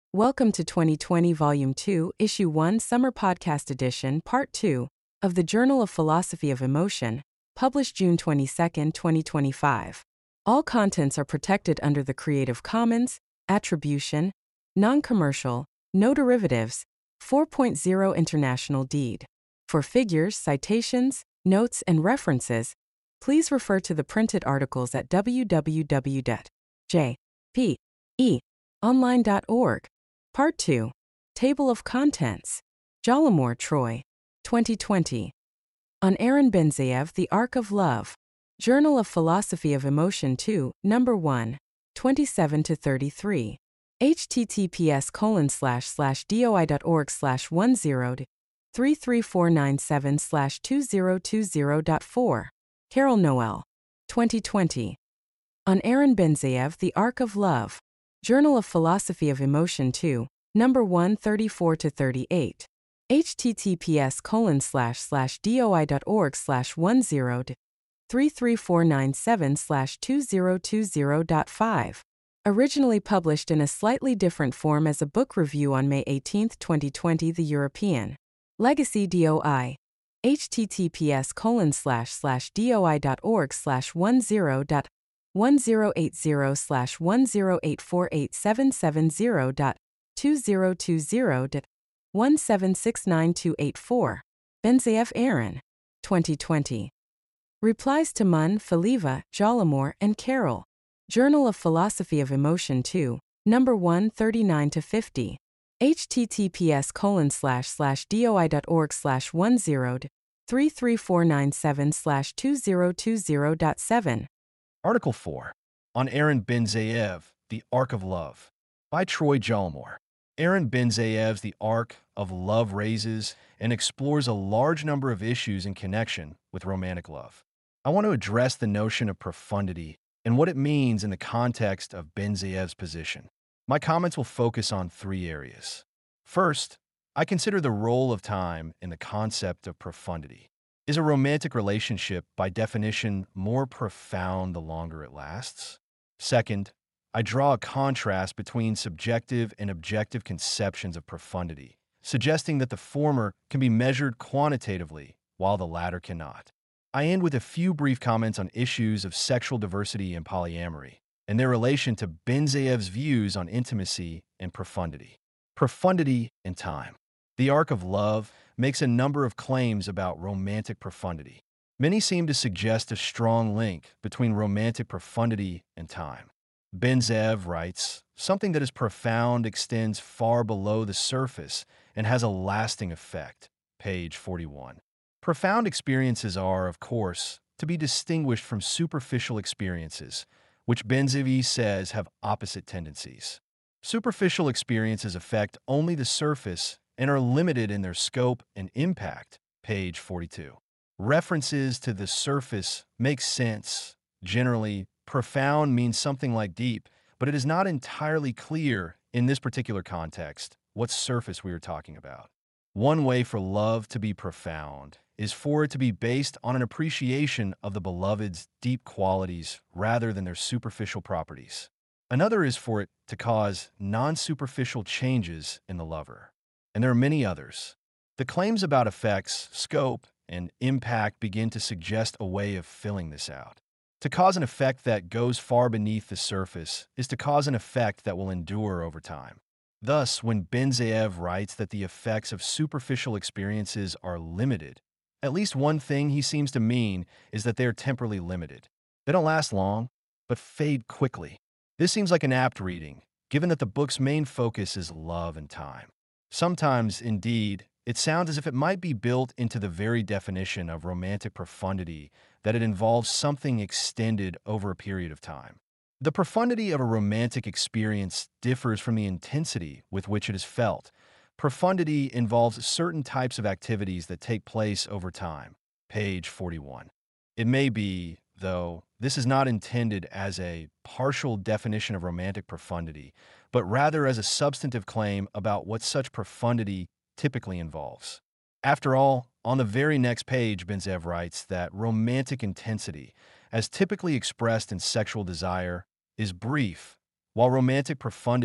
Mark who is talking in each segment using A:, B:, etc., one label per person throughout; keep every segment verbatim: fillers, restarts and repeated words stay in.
A: Welcome to twenty twenty Volume two, Issue one, Summer Podcast Edition, Part two, of the Journal of Philosophy of Emotion, published June twenty-second, twenty twenty-five. All contents are protected under the Creative Commons, Attribution, Non-Commercial, No Derivatives, four point oh International Deed. For figures, citations, notes, and references, please refer to the printed articles at w w w dot j p e online dot org. Part two. Table of Contents. Jalomor, Troy. twenty twenty. On Aaron Benzayev, The Arc of Love. Journal of Philosophy of Emotion two, Number one, twenty-seven to thirty-three. https colon slash slash doi dot org slash one zero three three four nine seven slash two zero two zero dot four. Carol Noel. twenty twenty. On Aaron Benzayev, The Arc of Love. Journal of Philosophy of Emotion two, Number one thirty-four to thirty-eight. https colon slash slash doi dot org slash one zero three three four nine seven slash two zero two zero dot five. Originally published in a slightly different form as a book review on May eighteenth, twenty twenty, The European. Legacy doi. https colon slash slash doi dot org slash one zero one zero eight zero slash one zero eight four eight seven seven zero dot two zero two zero dot one seven six nine two eight four. Benzayev Aaron. twenty twenty. Replies to Munn, Faliva, Jalomor, and Carol. Journal of Philosophy of Emotion two, Number one thirty-nine to fifty. https colon slash slash doi dot org slash one zero three three four nine seven slash two zero two zero dot seven.
B: Article four. On Aaron Benzayev, The Arc of Love. By Troy Jalomor. Aaron Benzayev's The Arc of Love raises and explores a large number of issues in connection with romantic love. I want to address the notion of profundity and what it means in the context of Benzayev's position. My comments will focus on three areas. First, I consider the role of time in the concept of profundity. Is a romantic relationship, by definition, more profound the longer it lasts? Second, I draw a contrast between subjective and objective conceptions of profundity, suggesting that the former can be measured quantitatively, while the latter cannot. I end with a few brief comments on issues of sexual diversity and polyamory, and their relation to Benzayev's views on intimacy and profundity. Profundity and time. The Arc of Love makes a number of claims about romantic profundity. Many seem to suggest a strong link between romantic profundity and time. Benzayev writes, something that is profound extends far below the surface and has a lasting effect. Page forty-one. Profound experiences are, of course, to be distinguished from superficial experiences, which Benzayev says have opposite tendencies. Superficial experiences affect only the surface and are limited in their scope and impact. Page forty-two. References to the surface make sense. Generally, profound means something like deep, but it is not entirely clear in this particular context what surface we are talking about. One way for love to be profound is for it to be based on an appreciation of the beloved's deep qualities rather than their superficial properties. Another is for it to cause non-superficial changes in the lover. And there are many others. The claims about effects, scope, and impact begin to suggest a way of filling this out. To cause an effect that goes far beneath the surface is to cause an effect that will endure over time. Thus, when Benzayev writes that the effects of superficial experiences are limited, at least one thing he seems to mean is that they are temporally limited. They don't last long, but fade quickly. This seems like an apt reading, given that the book's main focus is love and time. Sometimes, indeed, it sounds as if it might be built into the very definition of romantic profundity that it involves something extended over a period of time. The profundity of a romantic experience differs from the intensity with which it is felt. Profundity involves certain types of activities that take place over time. Page forty-one. It may be, though, this is not intended as a partial definition of romantic profundity, but rather as a substantive claim about what such profundity typically involves. After all, on the very next page, Benzayev writes that romantic intensity, as typically expressed in sexual desire, is brief, while romantic profundity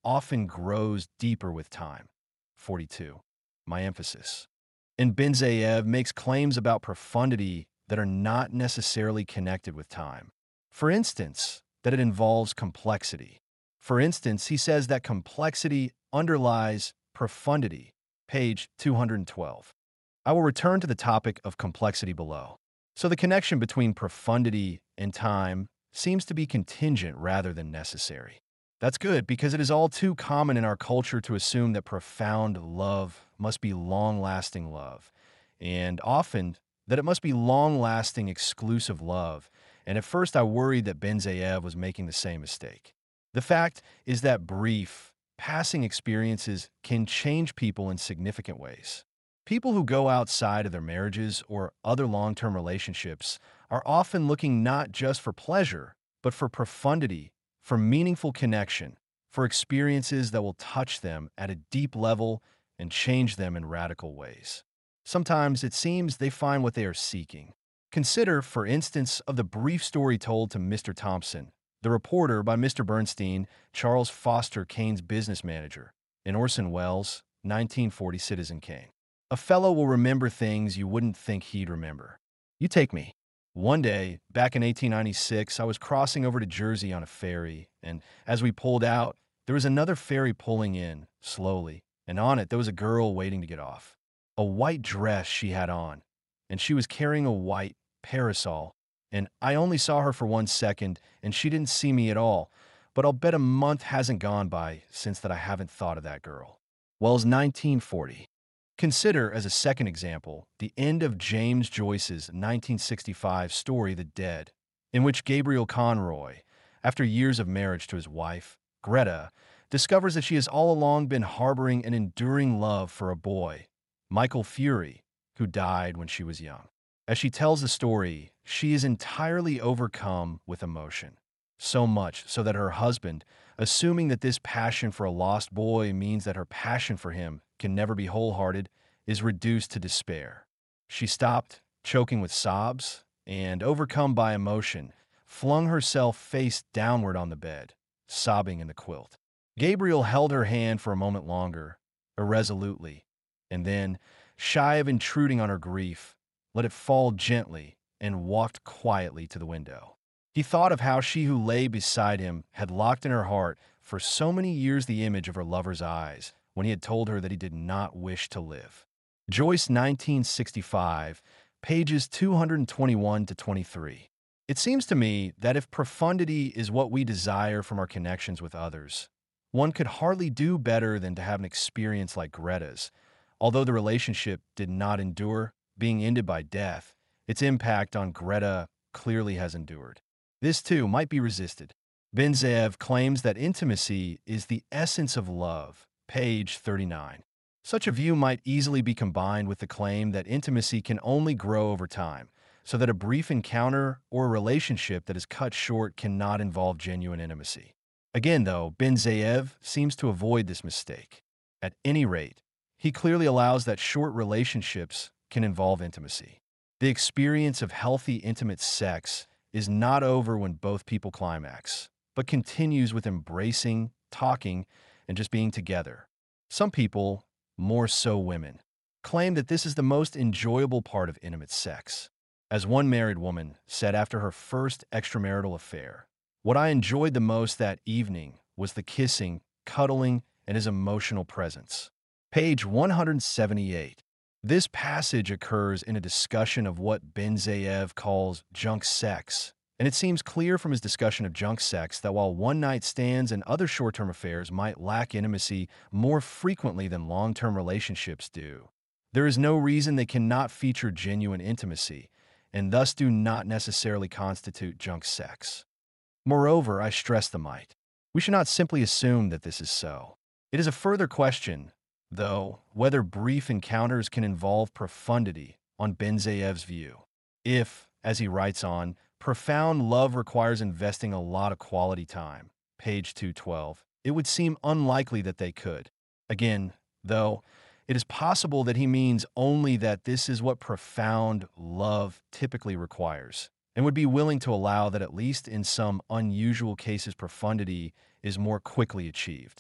B: often grows deeper with time. forty-two. My emphasis. And Benzayev makes claims about profundity that are not necessarily connected with time. For instance, that it involves complexity. For instance, he says that complexity underlies profundity, page two hundred twelve. I will return to the topic of complexity below. So the connection between profundity and time seems to be contingent rather than necessary. That's good because it is all too common in our culture to assume that profound love must be long-lasting love, and often that it must be long-lasting exclusive love, and at first I worried that Benzayev was making the same mistake. The fact is that brief, passing experiences can change people in significant ways. People who go outside of their marriages or other long-term relationships are often looking not just for pleasure, but for profundity, for meaningful connection, for experiences that will touch them at a deep level and change them in radical ways. Sometimes it seems they find what they are seeking. Consider, for instance, of the brief story told to Mister Thompson, the reporter by Mister Bernstein, Charles Foster Kane's business manager, in Orson Welles' nineteen forty Citizen Kane. A fellow will remember things you wouldn't think he'd remember. You take me. One day, back in eighteen ninety-six, I was crossing over to Jersey on a ferry, and as we pulled out, there was another ferry pulling in, slowly, and on it there was a girl waiting to get off. A white dress she had on, and she was carrying a white parasol, and I only saw her for one second, and she didn't see me at all, but I'll bet a month hasn't gone by since that I haven't thought of that girl. Wells, nineteen forty. Consider, as a second example, the end of James Joyce's nineteen sixty-five story The Dead, in which Gabriel Conroy, after years of marriage to his wife, Greta, discovers that she has all along been harboring an enduring love for a boy, Michael Fury, who died when she was young. As she tells the story, she is entirely overcome with emotion, so much so that her husband, assuming that this passion for a lost boy means that her passion for him can never be wholehearted, is reduced to despair. She stopped, choking with sobs, and, overcome by emotion, flung herself face downward on the bed, sobbing in the quilt. Gabriel held her hand for a moment longer, irresolutely, and then, shy of intruding on her grief, let it fall gently and walked quietly to the window. He thought of how she who lay beside him had locked in her heart for so many years the image of her lover's eyes when he had told her that he did not wish to live. Joyce, nineteen sixty-five, pages two hundred twenty-one to twenty-three. It seems to me that if profundity is what we desire from our connections with others, one could hardly do better than to have an experience like Greta's. Although the relationship did not endure, being ended by death, its impact on Greta clearly has endured. This, too, might be resisted. Benzayev claims that intimacy is the essence of love, page thirty-nine. Such a view might easily be combined with the claim that intimacy can only grow over time, so that a brief encounter or a relationship that is cut short cannot involve genuine intimacy. Again, though, Benzayev seems to avoid this mistake. At any rate, he clearly allows that short relationships can involve intimacy. The experience of healthy, intimate sex is not over when both people climax, but continues with embracing, talking, and just being together. Some people, more so women, claim that this is the most enjoyable part of intimate sex. As one married woman said after her first extramarital affair, "What I enjoyed the most that evening was the kissing, cuddling, and his emotional presence." Page one hundred seventy-eight. This passage occurs in a discussion of what Benzayev calls junk sex, and it seems clear from his discussion of junk sex that while one-night stands and other short-term affairs might lack intimacy more frequently than long-term relationships do, there is no reason they cannot feature genuine intimacy, and thus do not necessarily constitute junk sex. Moreover, I stress the might. We should not simply assume that this is so. It is a further question, though, whether brief encounters can involve profundity on Benzayev's view. If, as he writes on, profound love requires investing a lot of quality time, page two twelve, it would seem unlikely that they could. Again, though, it is possible that he means only that this is what profound love typically requires, and would be willing to allow that at least in some unusual cases profundity is more quickly achieved.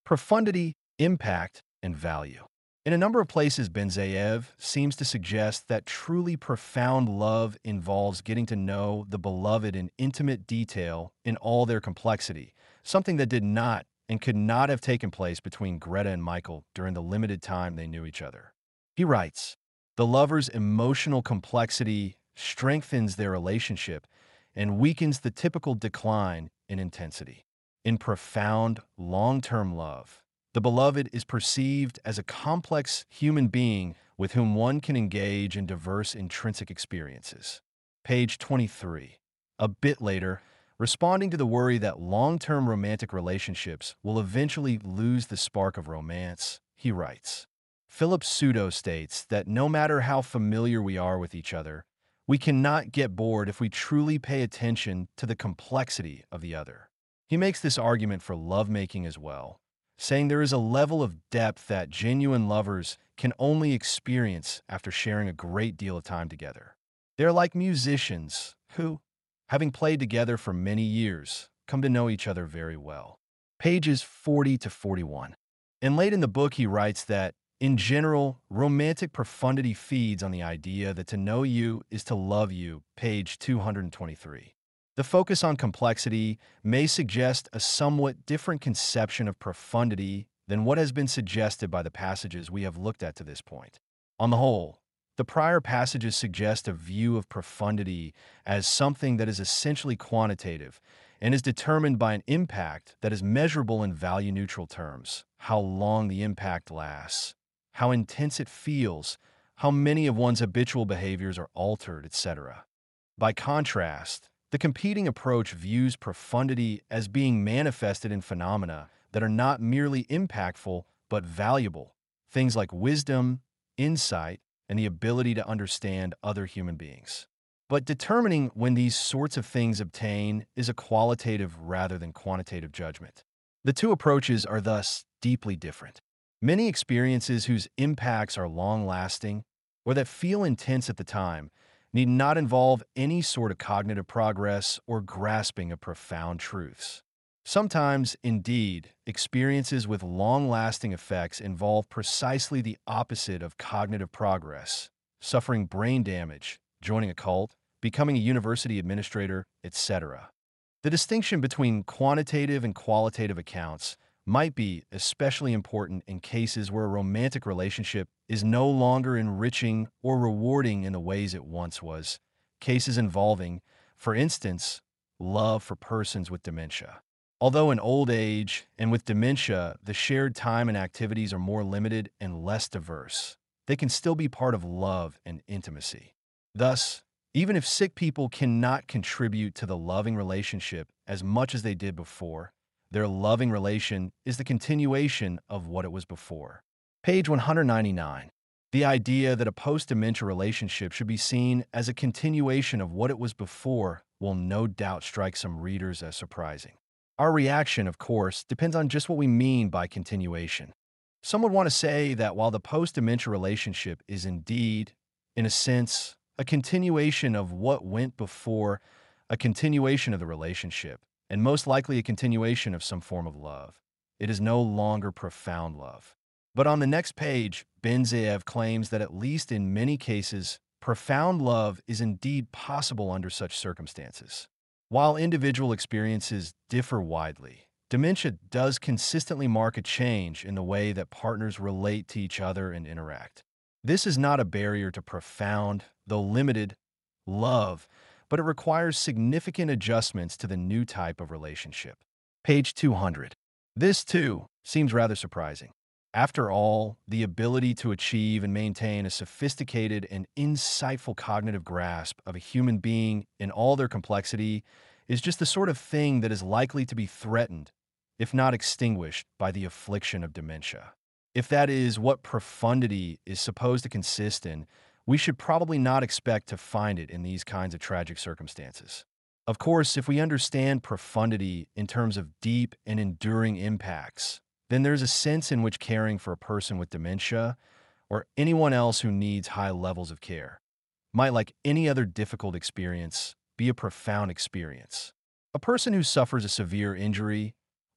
B: Profundity, impact, and value. In a number of places, Benzayev seems to suggest that truly profound love involves getting to know the beloved in intimate detail in all their complexity, something that did not and could not have taken place between Greta and Michael during the limited time they knew each other. He writes, "The lover's emotional complexity strengthens their relationship and weakens the typical decline in intensity. In profound, long-term love, the beloved is perceived as a complex human being with whom one can engage in diverse intrinsic experiences." Page twenty-three. A bit later, responding to the worry that long-term romantic relationships will eventually lose the spark of romance, he writes, "Philip Pseudo states that no matter how familiar we are with each other, we cannot get bored if we truly pay attention to the complexity of the other." He makes this argument for lovemaking as well, saying there is a level of depth that genuine lovers can only experience after sharing a great deal of time together. They're like musicians who, having played together for many years, come to know each other very well. Pages forty to forty-one. And late in the book, he writes that, in general, romantic profundity feeds on the idea that to know you is to love you, page two hundred twenty-three. The focus on complexity may suggest a somewhat different conception of profundity than what has been suggested by the passages we have looked at to this point. On the whole, the prior passages suggest a view of profundity as something that is essentially quantitative and is determined by an impact that is measurable in value-neutral terms: how long the impact lasts, how intense it feels, how many of one's habitual behaviors are altered, et cetera. By contrast, the competing approach views profundity as being manifested in phenomena that are not merely impactful but valuable, things like wisdom, insight, and the ability to understand other human beings. But determining when these sorts of things obtain is a qualitative rather than quantitative judgment. The two approaches are thus deeply different. Many experiences whose impacts are long-lasting or that feel intense at the time need not involve any sort of cognitive progress or grasping of profound truths. Sometimes, indeed, experiences with long-lasting effects involve precisely the opposite of cognitive progress: suffering brain damage, joining a cult, becoming a university administrator, et cetera. The distinction between quantitative and qualitative accounts might be especially important in cases where a romantic relationship is no longer enriching or rewarding in the ways it once was, cases involving, for instance, love for persons with dementia. Although in old age and with dementia, the shared time and activities are more limited and less diverse, they can still be part of love and intimacy. Thus, even if sick people cannot contribute to the loving relationship as much as they did before, their loving relation is the continuation of what it was before. Page one hundred ninety-nine. The idea that a post-dementia relationship should be seen as a continuation of what it was before will no doubt strike some readers as surprising. Our reaction, of course, depends on just what we mean by continuation. Some would want to say that while the post-dementia relationship is indeed, in a sense, a continuation of what went before, a continuation of the relationship, and most likely a continuation of some form of love, it is no longer profound love. But on the next page, Benzayev claims that at least in many cases, profound love is indeed possible under such circumstances. While individual experiences differ widely, dementia does consistently mark a change in the way that partners relate to each other and interact. This is not a barrier to profound, though limited, love, but it requires significant adjustments to the new type of relationship. Page two hundred. This, too, seems rather surprising. After all, the ability to achieve and maintain a sophisticated and insightful cognitive grasp of a human being in all their complexity is just the sort of thing that is likely to be threatened, if not extinguished, by the affliction of dementia. If that is what profundity is supposed to consist in, we should probably not expect to find it in these kinds of tragic circumstances. Of course, if we understand profundity in terms of deep and enduring impacts, then there's a sense in which caring for a person with dementia, or anyone else who needs high levels of care, might, like any other difficult experience, be a profound experience. A person who suffers a severe injury,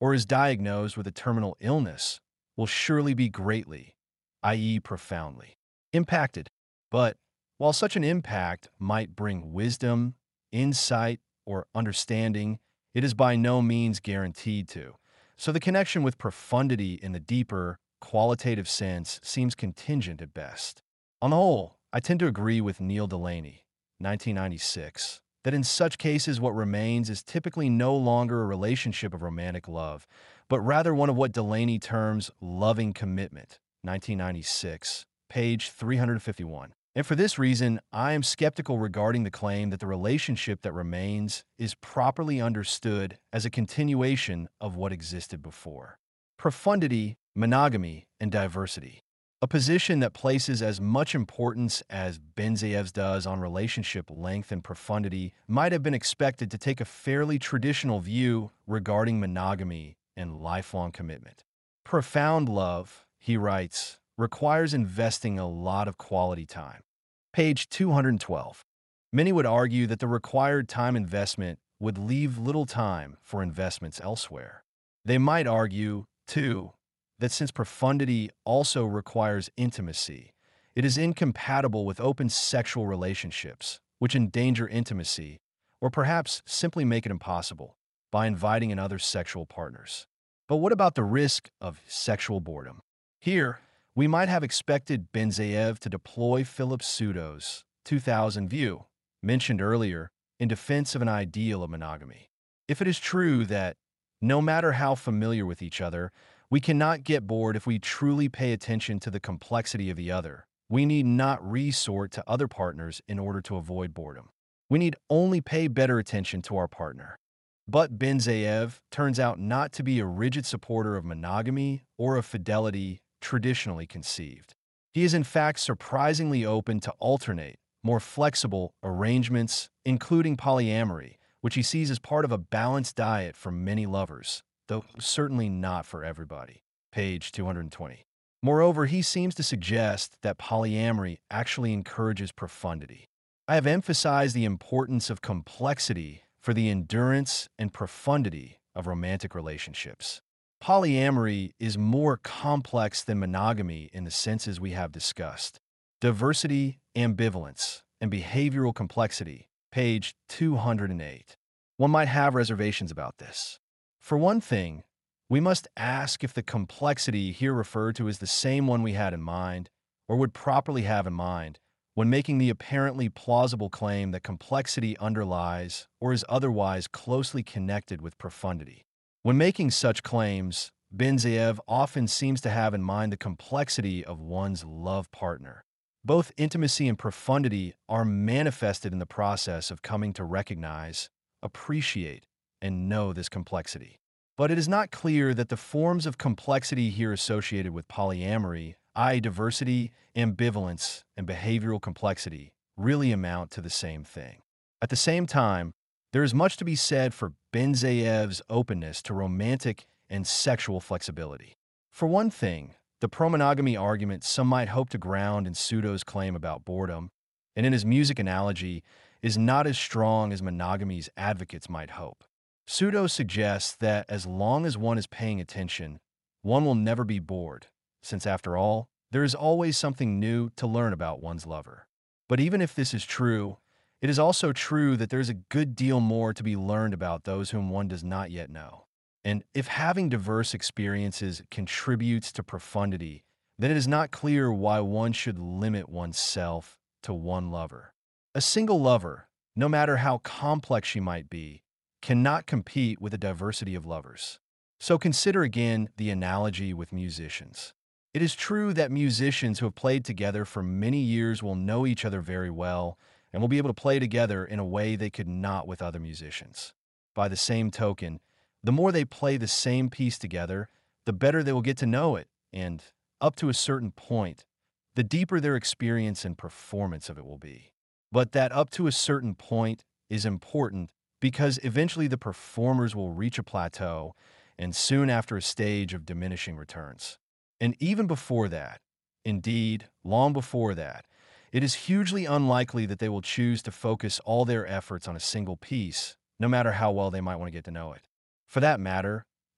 B: or is diagnosed with a terminal illness will surely be greatly, that is profoundly, impacted. But while such an impact might bring wisdom, insight, or understanding, it is by no means guaranteed to. So the connection with profundity in the deeper, qualitative sense seems contingent at best. On the whole, I tend to agree with Neil Delaney, nineteen ninety-six, that in such cases what remains is typically no longer a relationship of romantic love, but rather one of what Delaney terms loving commitment, nineteen ninety-six, page three hundred fifty-one. And for this reason, I am skeptical regarding the claim that the relationship that remains is properly understood as a continuation of what existed before. Profundity, monogamy, and diversity. A position that places as much importance as Benzaev's does on relationship length and profundity might have been expected to take a fairly traditional view regarding monogamy and lifelong commitment. Profound love, he writes, requires investing a lot of quality time. Page two hundred twelve. Many would argue that the required time investment would leave little time for investments elsewhere. They might argue, too, that since profundity also requires intimacy, it is incompatible with open sexual relationships, which endanger intimacy, or perhaps simply make it impossible, by inviting in other sexual partners. But what about the risk of sexual boredom? Here, we might have expected Benzaev to deploy Philip Pseudo's two thousand view, mentioned earlier, in defense of an ideal of monogamy. If it is true that, no matter how familiar with each other, we cannot get bored if we truly pay attention to the complexity of the other, we need not resort to other partners in order to avoid boredom. We need only pay better attention to our partner. But Benzaev turns out not to be a rigid supporter of monogamy or of fidelity traditionally conceived. He is in fact surprisingly open to alternate, more flexible arrangements, including polyamory, which he sees as part of a balanced diet for many lovers, though certainly not for everybody. Page two hundred twenty. Moreover, he seems to suggest that polyamory actually encourages profundity. I have emphasized the importance of complexity for the endurance and profundity of romantic relationships. Polyamory is more complex than monogamy in the senses we have discussed. Diversity, ambivalence, and behavioral complexity, page two hundred eight. One might have reservations about this. For one thing, we must ask if the complexity here referred to is the same one we had in mind, or would properly have in mind, when making the apparently plausible claim that complexity underlies or is otherwise closely connected with profundity. When making such claims, Benzaev often seems to have in mind the complexity of one's love partner. Both intimacy and profundity are manifested in the process of coming to recognize, appreciate, and know this complexity. But it is not clear that the forms of complexity here associated with polyamory, that is diversity, ambivalence, and behavioral complexity, really amount to the same thing. At the same time, there is much to be said for Benzaev's openness to romantic and sexual flexibility. For one thing, the pro-monogamy argument some might hope to ground in Pseudo's claim about boredom, and in his music analogy, is not as strong as monogamy's advocates might hope. Pseudo suggests that as long as one is paying attention, one will never be bored, since after all, there is always something new to learn about one's lover. But even if this is true, it is also true that there is a good deal more to be learned about those whom one does not yet know. And if having diverse experiences contributes to profundity, then it is not clear why one should limit oneself to one lover. A single lover, no matter how complex she might be, cannot compete with a diversity of lovers. So consider again the analogy with musicians. It is true that musicians who have played together for many years will know each other very well and will be able to play together in a way they could not with other musicians. By the same token, the more they play the same piece together, the better they will get to know it, and, up to a certain point, the deeper their experience and performance of it will be. But that up to a certain point is important because eventually the performers will reach a plateau, and soon after a stage of diminishing returns. And even before that, indeed, long before that, it is hugely unlikely that they will choose to focus all their efforts on a single piece, no matter how well they might want to get to know it. For that matter,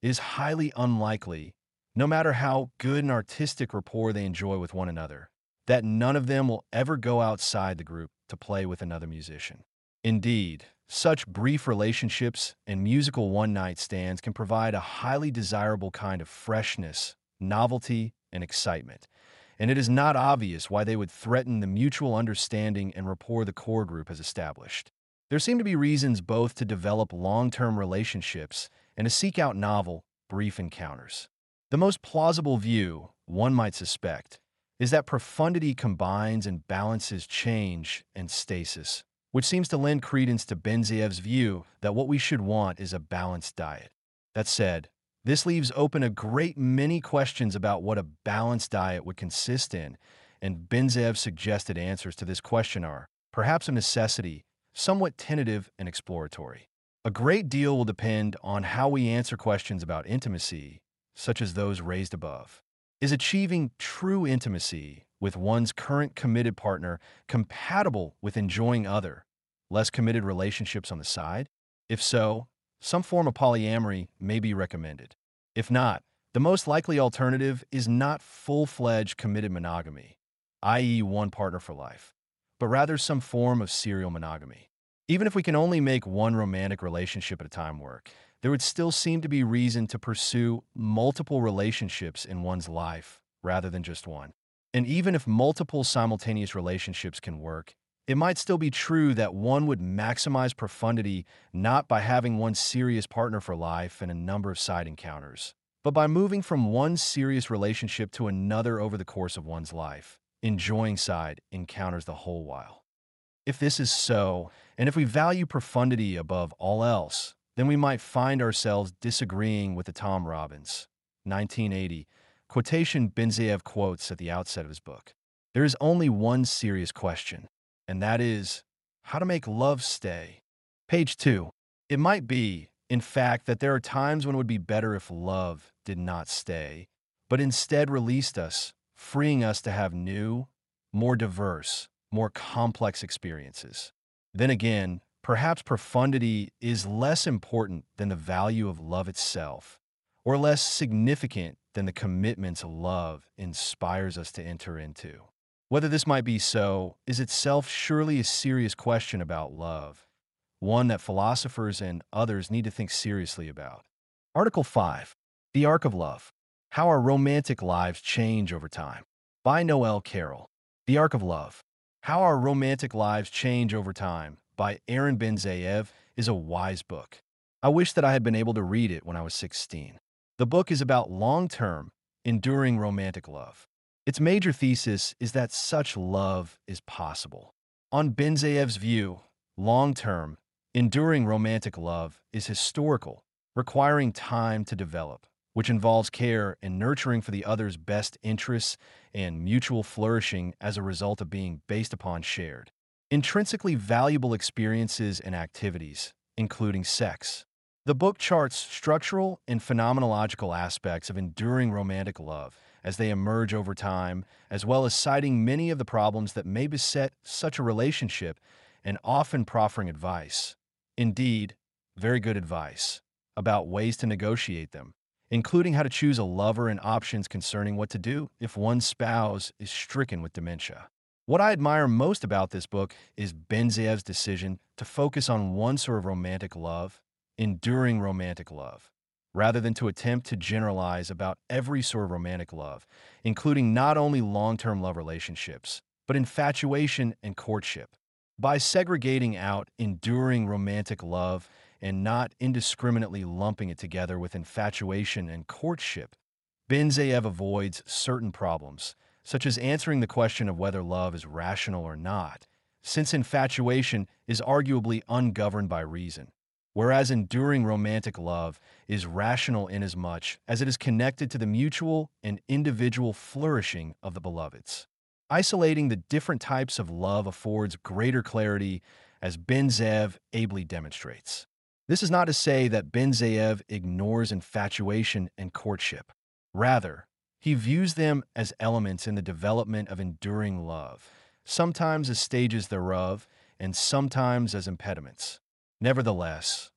B: it is highly unlikely, no matter how good an artistic rapport they enjoy with one another, that none of them will ever go outside the group to play with another musician. Indeed, such brief relationships and musical one-night stands can provide a highly desirable kind of freshness, novelty, and excitement, and it is not obvious why they would threaten the mutual understanding and rapport the core group has established. There seem to be reasons both to develop long-term relationships and to seek out novel, brief encounters. The most plausible view, one might suspect, is that profundity combines and balances change and stasis, which seems to lend credence to Bendzaev's view that what we should want is a balanced diet. That said, this leaves open a great many questions about what a balanced diet would consist in, and Bendzaev's suggested answers to this question are, perhaps a necessity, somewhat tentative and exploratory. A great deal will depend on how we answer questions about intimacy, such as those raised above. Is achieving true intimacy with one's current committed partner compatible with enjoying other, less committed relationships on the side? If so, some form of polyamory may be recommended. If not, the most likely alternative is not full-fledged committed monogamy, that is one partner for life, but rather some form of serial monogamy. Even if we can only make one romantic relationship at a time work, there would still seem to be reason to pursue multiple relationships in one's life rather than just one. And even if multiple simultaneous relationships can work, it might still be true that one would maximize profundity not by having one serious partner for life and a number of side encounters, but by moving from one serious relationship to another over the course of one's life, enjoying side encounters the whole while. If this is so, and if we value profundity above all else, then we might find ourselves disagreeing with the Tom Robbins, nineteen eighty, quotation Bendzaev quotes at the outset of his book. There is only one serious question, and that is, how to make love stay. Page two. It might be, in fact, that there are times when it would be better if love did not stay, but instead released us, freeing us to have new, more diverse, more complex experiences. Then again, perhaps profundity is less important than the value of love itself, or less significant than the commitments love inspires us to enter into. Whether this might be so is itself surely a serious question about love, one that philosophers and others need to think seriously about. Article five. The Arc of Love. How Our Romantic Lives Change Over Time. By Noel Carroll. The Arc of Love. How Our Romantic Lives Change Over Time by Aaron Bendzaev is a wise book. I wish that I had been able to read it when I was sixteen. The book is about long-term, enduring romantic love. Its major thesis is that such love is possible. On Bendzaev's view, long-term, enduring romantic love is historical, requiring time to develop, which involves care and nurturing for the other's best interests and mutual flourishing as a result of being based upon shared, intrinsically valuable experiences and activities, including sex. The book charts structural and phenomenological aspects of enduring romantic love as they emerge over time, as well as citing many of the problems that may beset such a relationship and often proffering advice, indeed, very good advice, about ways to negotiate them, including how to choose a lover and options concerning what to do if one's spouse is stricken with dementia. What I admire most about this book is Bendzaev's decision to focus on one sort of romantic love, enduring romantic love, rather than to attempt to generalize about every sort of romantic love, including not only long-term love relationships, but infatuation and courtship. By segregating out enduring romantic love and not indiscriminately lumping it together with infatuation and courtship, Bendzaev avoids certain problems, such as answering the question of whether love is rational or not, since infatuation is arguably ungoverned by reason, whereas enduring romantic love is rational inasmuch as it is connected to the mutual and individual flourishing of the beloveds. Isolating the different types of love affords greater clarity, as Bendzaev ably demonstrates. This is not to say that Bendzaev ignores infatuation and courtship. Rather, he views them as elements in the development of enduring love, sometimes as stages thereof, and sometimes as impediments. Nevertheless,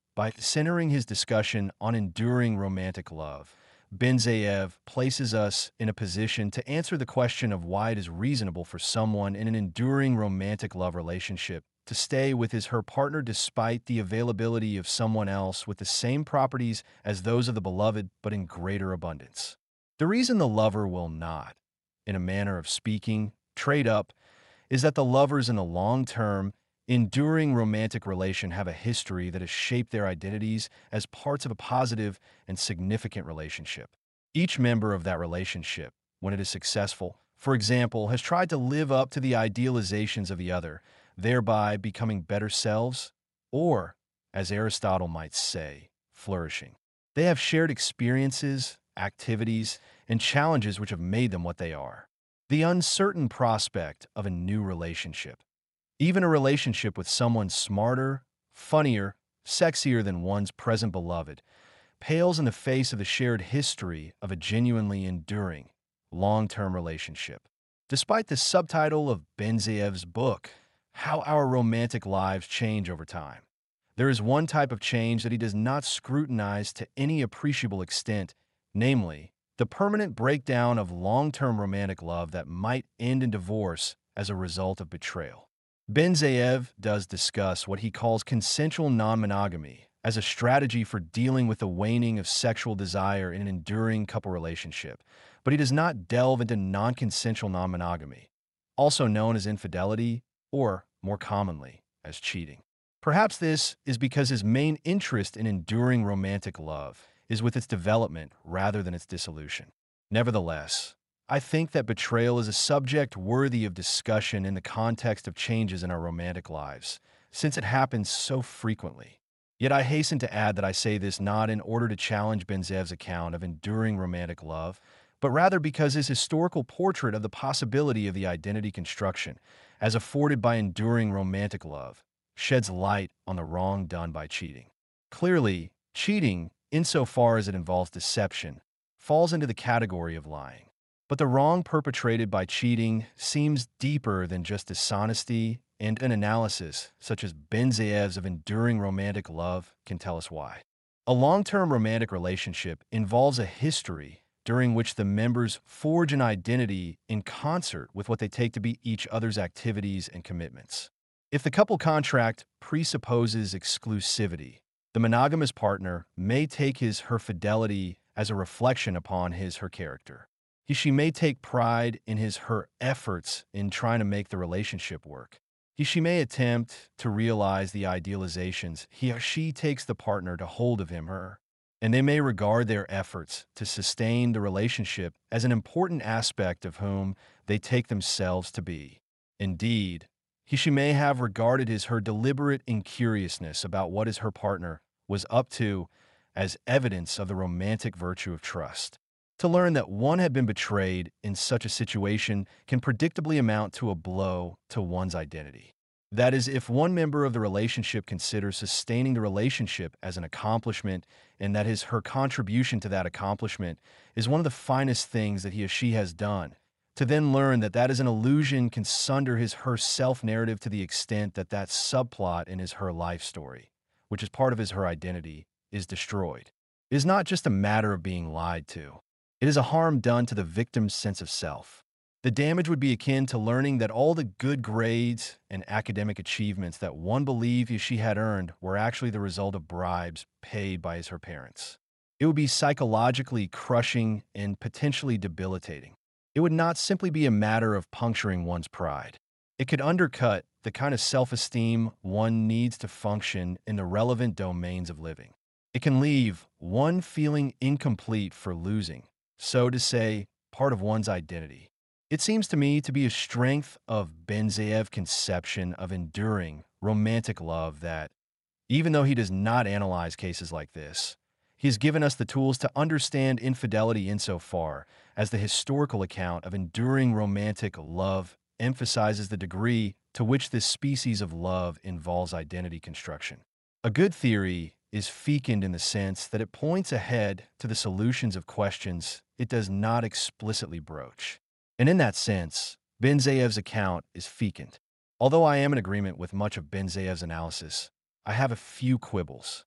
B: By centering his discussion on enduring romantic love, Benzayev places us in a position to answer the question of why it is reasonable for someone in an enduring romantic love relationship to stay with his her partner despite the availability of someone else with the same properties as those of the beloved but in greater abundance. The reason the lover will not, in a manner of speaking, trade up is that the lovers in a long-term, enduring romantic relation have a history that has shaped their identities as parts of a positive and significant relationship. Each member of that relationship, when it is successful, for example, has tried to live up to the idealizations of the other, thereby becoming better selves, or, as Aristotle might say, flourishing. They have shared experiences, activities, and challenges which have made them what they are. The uncertain prospect of a new relationship. Even a relationship with someone smarter, funnier, sexier than one's present beloved, pales in the face of the shared history of a genuinely enduring, long-term relationship. Despite the subtitle of Benzayev's book, How Our Romantic Lives Change Over Time, there is one type of change that he does not scrutinize to any appreciable extent, namely, the permanent breakdown of long-term romantic love that might end in divorce as a result of betrayal. Benzayev does discuss what he calls consensual non-monogamy as a strategy for dealing with the waning of sexual desire in an enduring couple relationship, but he does not delve into non-consensual non-monogamy, also known as infidelity or, more commonly, as cheating. Perhaps this is because his main interest in enduring romantic love is with its development rather than its dissolution. Nevertheless, I think that betrayal is a subject worthy of discussion in the context of changes in our romantic lives, since it happens so frequently. Yet I hasten to add that I say this not in order to challenge Benzayev's account of enduring romantic love, but rather because his historical portrait of the possibility of the identity construction, as afforded by enduring romantic love, sheds light on the wrong done by cheating. Clearly, cheating, insofar as it involves deception, falls into the category of lying. But the wrong perpetrated by cheating seems deeper than just dishonesty, and an analysis, such as Benzayev's of enduring romantic love, can tell us why. A long-term romantic relationship involves a history during which the members forge an identity in concert with what they take to be each other's activities and commitments. If the couple contract presupposes exclusivity, the monogamous partner may take his her fidelity as a reflection upon his her character. He she may take pride in his her efforts in trying to make the relationship work. He she may attempt to realize the idealizations he or she takes the partner to hold of him her, and they may regard their efforts to sustain the relationship as an important aspect of whom they take themselves to be. Indeed, he she may have regarded his her deliberate incuriousness about what his her partner was up to as evidence of the romantic virtue of trust. To learn that one had been betrayed in such a situation can predictably amount to a blow to one's identity. That is, if one member of the relationship considers sustaining the relationship as an accomplishment and that his her contribution to that accomplishment is one of the finest things that he or she has done, to then learn that that is an illusion can sunder his her self-narrative to the extent that that subplot in his her life story, which is part of his her identity, is destroyed. It is not just a matter of being lied to. It is a harm done to the victim's sense of self. The damage would be akin to learning that all the good grades and academic achievements that one believed she had earned were actually the result of bribes paid by his her parents. It would be psychologically crushing and potentially debilitating. It would not simply be a matter of puncturing one's pride. It could undercut the kind of self-esteem one needs to function in the relevant domains of living. It can leave one feeling incomplete for losing, so to say, part of one's identity. It seems to me to be a strength of Benzayev's conception of enduring romantic love that, even though he does not analyze cases like this, he has given us the tools to understand infidelity insofar as the historical account of enduring romantic love emphasizes the degree to which this species of love involves identity construction. A good theory is fecund in the sense that it points ahead to the solutions of questions it does not explicitly broach. And in that sense, Benzayev's account is fecund. Although I am in agreement with much of Benzayev's analysis, I have a few quibbles.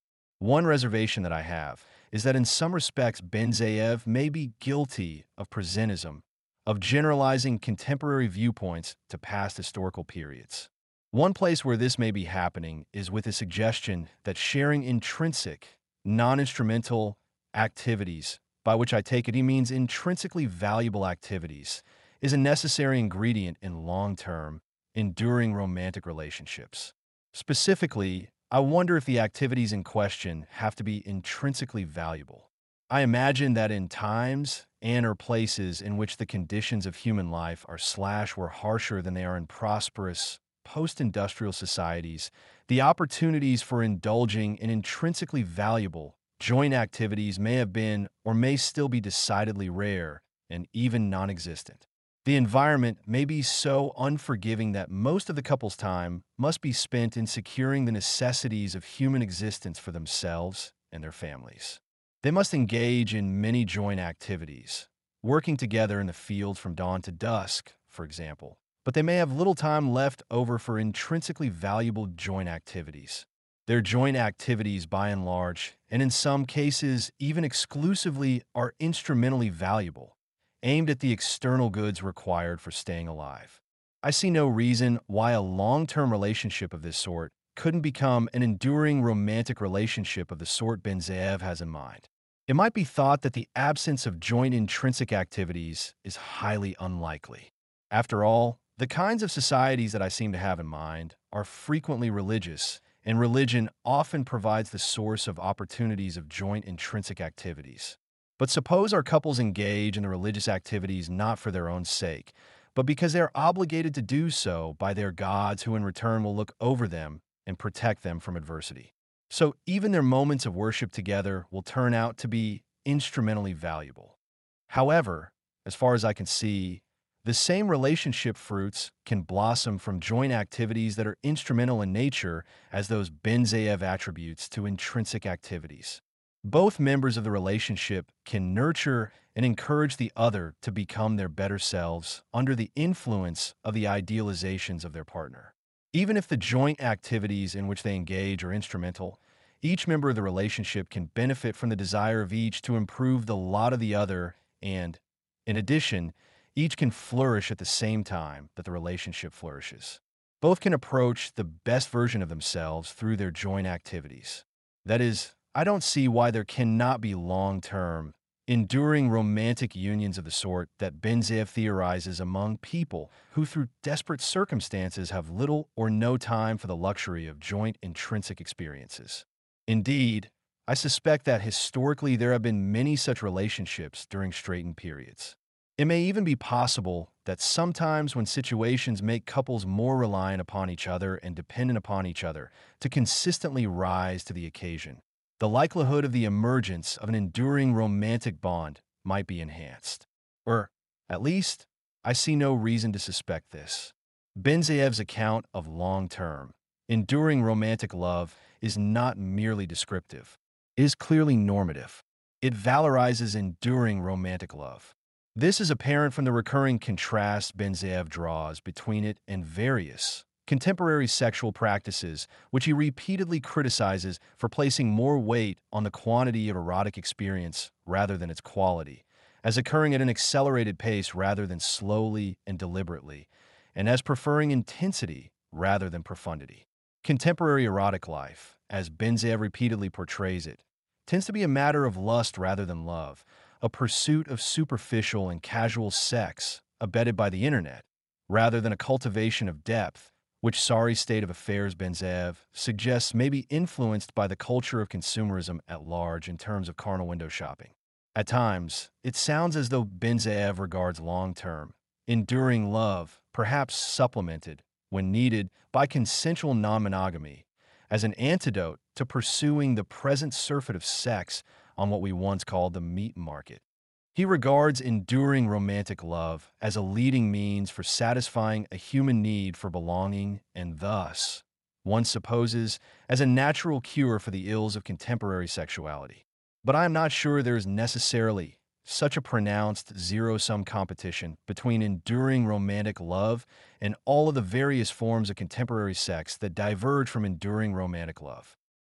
B: One reservation that I have is that in some respects, Benzayev may be guilty of presentism, of generalizing contemporary viewpoints to past historical periods. One place where this may be happening is with the suggestion that sharing intrinsic, non-instrumental activities, by which I take it he means intrinsically valuable activities, is a necessary ingredient in long-term, enduring romantic relationships. Specifically, I wonder if the activities in question have to be intrinsically valuable. I imagine that in times and or places in which the conditions of human life are slash were harsher than they are in prosperous, post-industrial societies, the opportunities for indulging in intrinsically valuable joint activities may have been or may still be decidedly rare and even non-existent. The environment may be so unforgiving that most of the couple's time must be spent in securing the necessities of human existence for themselves and their families. They must engage in many joint activities, working together in the fields from dawn to dusk, for example, but they may have little time left over for intrinsically valuable joint activities. Their joint activities, by and large, and in some cases even exclusively, are instrumentally valuable, aimed at the external goods required for staying alive. I see no reason why a long-term relationship of this sort couldn't become an enduring romantic relationship of the sort Benzayev has in mind. It might be thought that the absence of joint intrinsic activities is highly unlikely. After all, the kinds of societies that I seem to have in mind are frequently religious, and religion often provides the source of opportunities of joint intrinsic activities. But suppose our couples engage in the religious activities not for their own sake, but because they are obligated to do so by their gods who in return will look over them and protect them from adversity. So even their moments of worship together will turn out to be instrumentally valuable. However, as far as I can see, the same relationship fruits can blossom from joint activities that are instrumental in nature as those Benzayev attributes to intrinsic activities. Both members of the relationship can nurture and encourage the other to become their better selves under the influence of the idealizations of their partner. Even if the joint activities in which they engage are instrumental, each member of the relationship can benefit from the desire of each to improve the lot of the other, and, in addition, each can flourish at the same time that the relationship flourishes. Both can approach the best version of themselves through their joint activities. That is, I don't see why there cannot be long-term, enduring romantic unions of the sort that Benzayev theorizes among people who through desperate circumstances have little or no time for the luxury of joint intrinsic experiences. Indeed, I suspect that historically there have been many such relationships during straitened periods. It may even be possible that sometimes when situations make couples more reliant upon each other and dependent upon each other to consistently rise to the occasion, the likelihood of the emergence of an enduring romantic bond might be enhanced. Or, at least, I see no reason to suspect this. Benzayev's account of long-term, enduring romantic love is not merely descriptive. It is clearly normative. It valorizes enduring romantic love. This is apparent from the recurring contrast Benzayev draws between it and various contemporary sexual practices, which he repeatedly criticizes for placing more weight on the quantity of erotic experience rather than its quality, as occurring at an accelerated pace rather than slowly and deliberately, and as preferring intensity rather than profundity. Contemporary erotic life, as Benzayev repeatedly portrays it, tends to be a matter of lust rather than love, a pursuit of superficial and casual sex abetted by the internet, rather than a cultivation of depth, which sorry state of affairs Benzayev suggests may be influenced by the culture of consumerism at large in terms of carnal window shopping. At times, it sounds as though Benzayev regards long-term, enduring love, perhaps supplemented, when needed, by consensual non-monogamy, as an antidote to pursuing the present surfeit of sex on what we once called the meat market. He regards enduring romantic love as a leading means for satisfying a human need for belonging and thus, one supposes, as a natural cure for the ills of contemporary sexuality. But I am not sure there is necessarily such a pronounced zero-sum competition between enduring romantic love and all of the various forms of contemporary sex that diverge from enduring romantic love.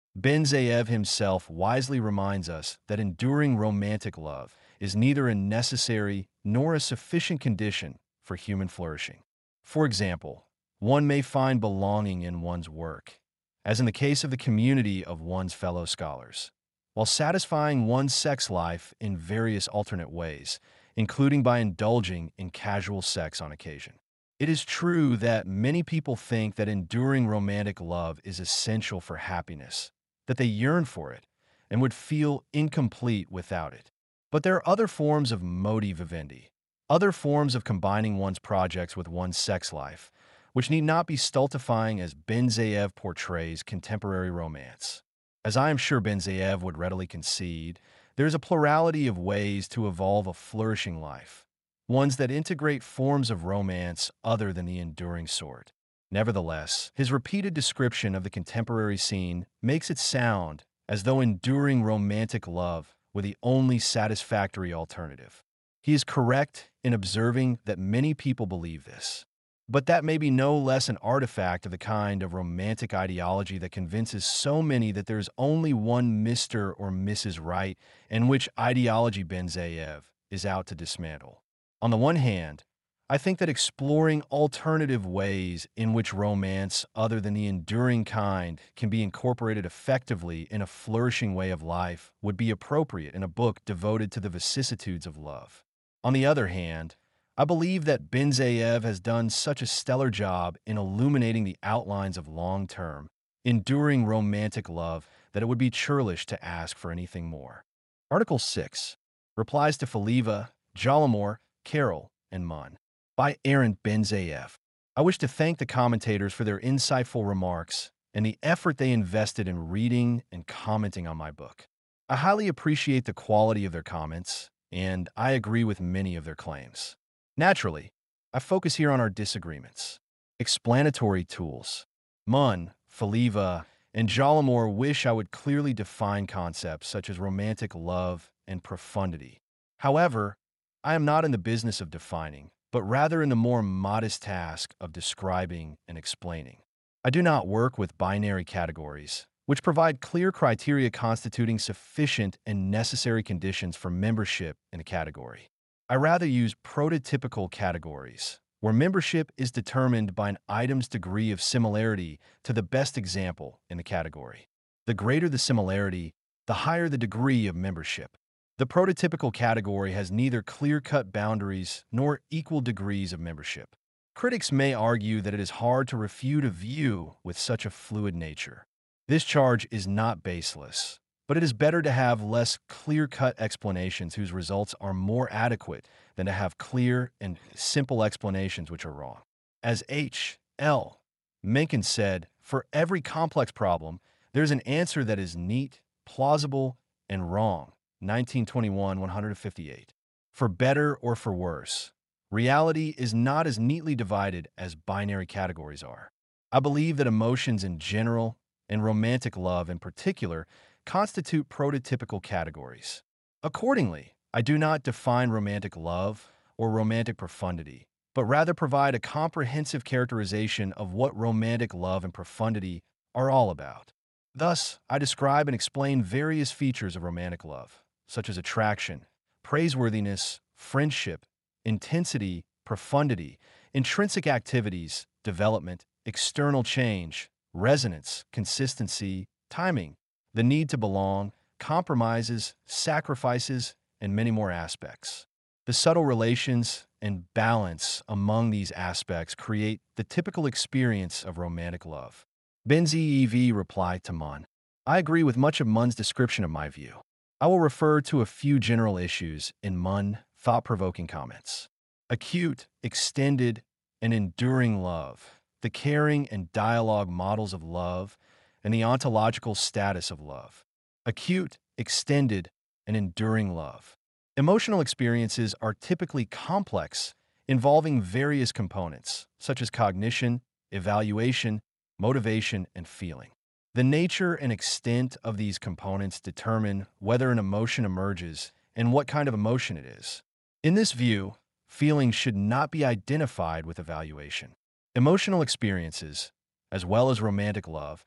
B: Benzayev himself wisely reminds us that enduring romantic love is neither a necessary nor a sufficient condition for human flourishing. For example, one may find belonging in one's work, as in the case of the community of one's fellow scholars, while satisfying one's sex life in various alternate ways, including by indulging in casual sex on occasion. It is true that many people think that enduring romantic love is essential for happiness, that they yearn for it, and would feel incomplete without it. But there are other forms of modi vivendi, other forms of combining one's projects with one's sex life, which need not be stultifying as Benzayev portrays contemporary romance. As I am sure Benzayev would readily concede, there is a plurality of ways to evolve a flourishing life, ones that integrate forms of romance other than the enduring sort. Nevertheless, his repeated description of the contemporary scene makes it sound as though enduring romantic love were the only satisfactory alternative. He is correct in observing that many people believe this. But that may be no less an artifact of the kind of romantic ideology that convinces so many that there's only one Mister or Missus Right, and which ideology Benzayev is out to dismantle. On the one hand, I think that exploring alternative ways in which romance, other than the enduring kind, can be incorporated effectively in a flourishing way of life would be appropriate in a book devoted to the vicissitudes of love. On the other hand, I believe that Benzayev has done such a stellar job in illuminating the outlines of long-term, enduring romantic love that it would be churlish to ask for anything more. Article six. Replies to Faliva, Jalomor, Carroll, and Munn. By Aaron Benzayev. I wish to thank the commentators for their insightful remarks and the effort they invested in reading and commenting on my book. I highly appreciate the quality of their comments, and I agree with many of their claims. Naturally, I focus here on our disagreements. Explanatory tools. Munn, Faliva, and Jalomor wish I would clearly define concepts such as romantic love and profundity. However, I am not in the business of defining, but rather in the more modest task of describing and explaining. I do not work with binary categories, which provide clear criteria constituting sufficient and necessary conditions for membership in a category. I rather use prototypical categories, where membership is determined by an item's degree of similarity to the best example in the category. The greater the similarity, the higher the degree of membership. The prototypical category has neither clear-cut boundaries nor equal degrees of membership. Critics may argue that it is hard to refute a view with such a fluid nature. This charge is not baseless, but it is better to have less clear-cut explanations whose results are more adequate than to have clear and simple explanations which are wrong. As H L Mencken said, for every complex problem, there's an answer that is neat, plausible, and wrong. nineteen twenty-one, one fifty-eight. For better or for worse, reality is not as neatly divided as binary categories are. I believe that emotions in general, and romantic love in particular, constitute prototypical categories. Accordingly, I do not define romantic love or romantic profundity, but rather provide a comprehensive characterization of what romantic love and profundity are all about. Thus, I describe and explain various features of romantic love, such as attraction, praiseworthiness, friendship, intensity, profundity, intrinsic activities, development, external change, resonance, consistency, timing, the need to belong, compromises, sacrifices, and many more aspects. The subtle relations and balance among these aspects create the typical experience of romantic love. Benzayev replied to Munn. I agree with much of Munn's description of my view. I will refer to a few general issues in Munn thought-provoking comments. Acute, extended, and enduring love, the caring and dialogue models of love, and the ontological status of love. Acute, extended, and enduring love. Emotional experiences are typically complex, involving various components, such as cognition, evaluation, motivation, and feeling. The nature and extent of these components determine whether an emotion emerges and what kind of emotion it is. In this view, feeling should not be identified with evaluation. Emotional experiences, as well as romantic love,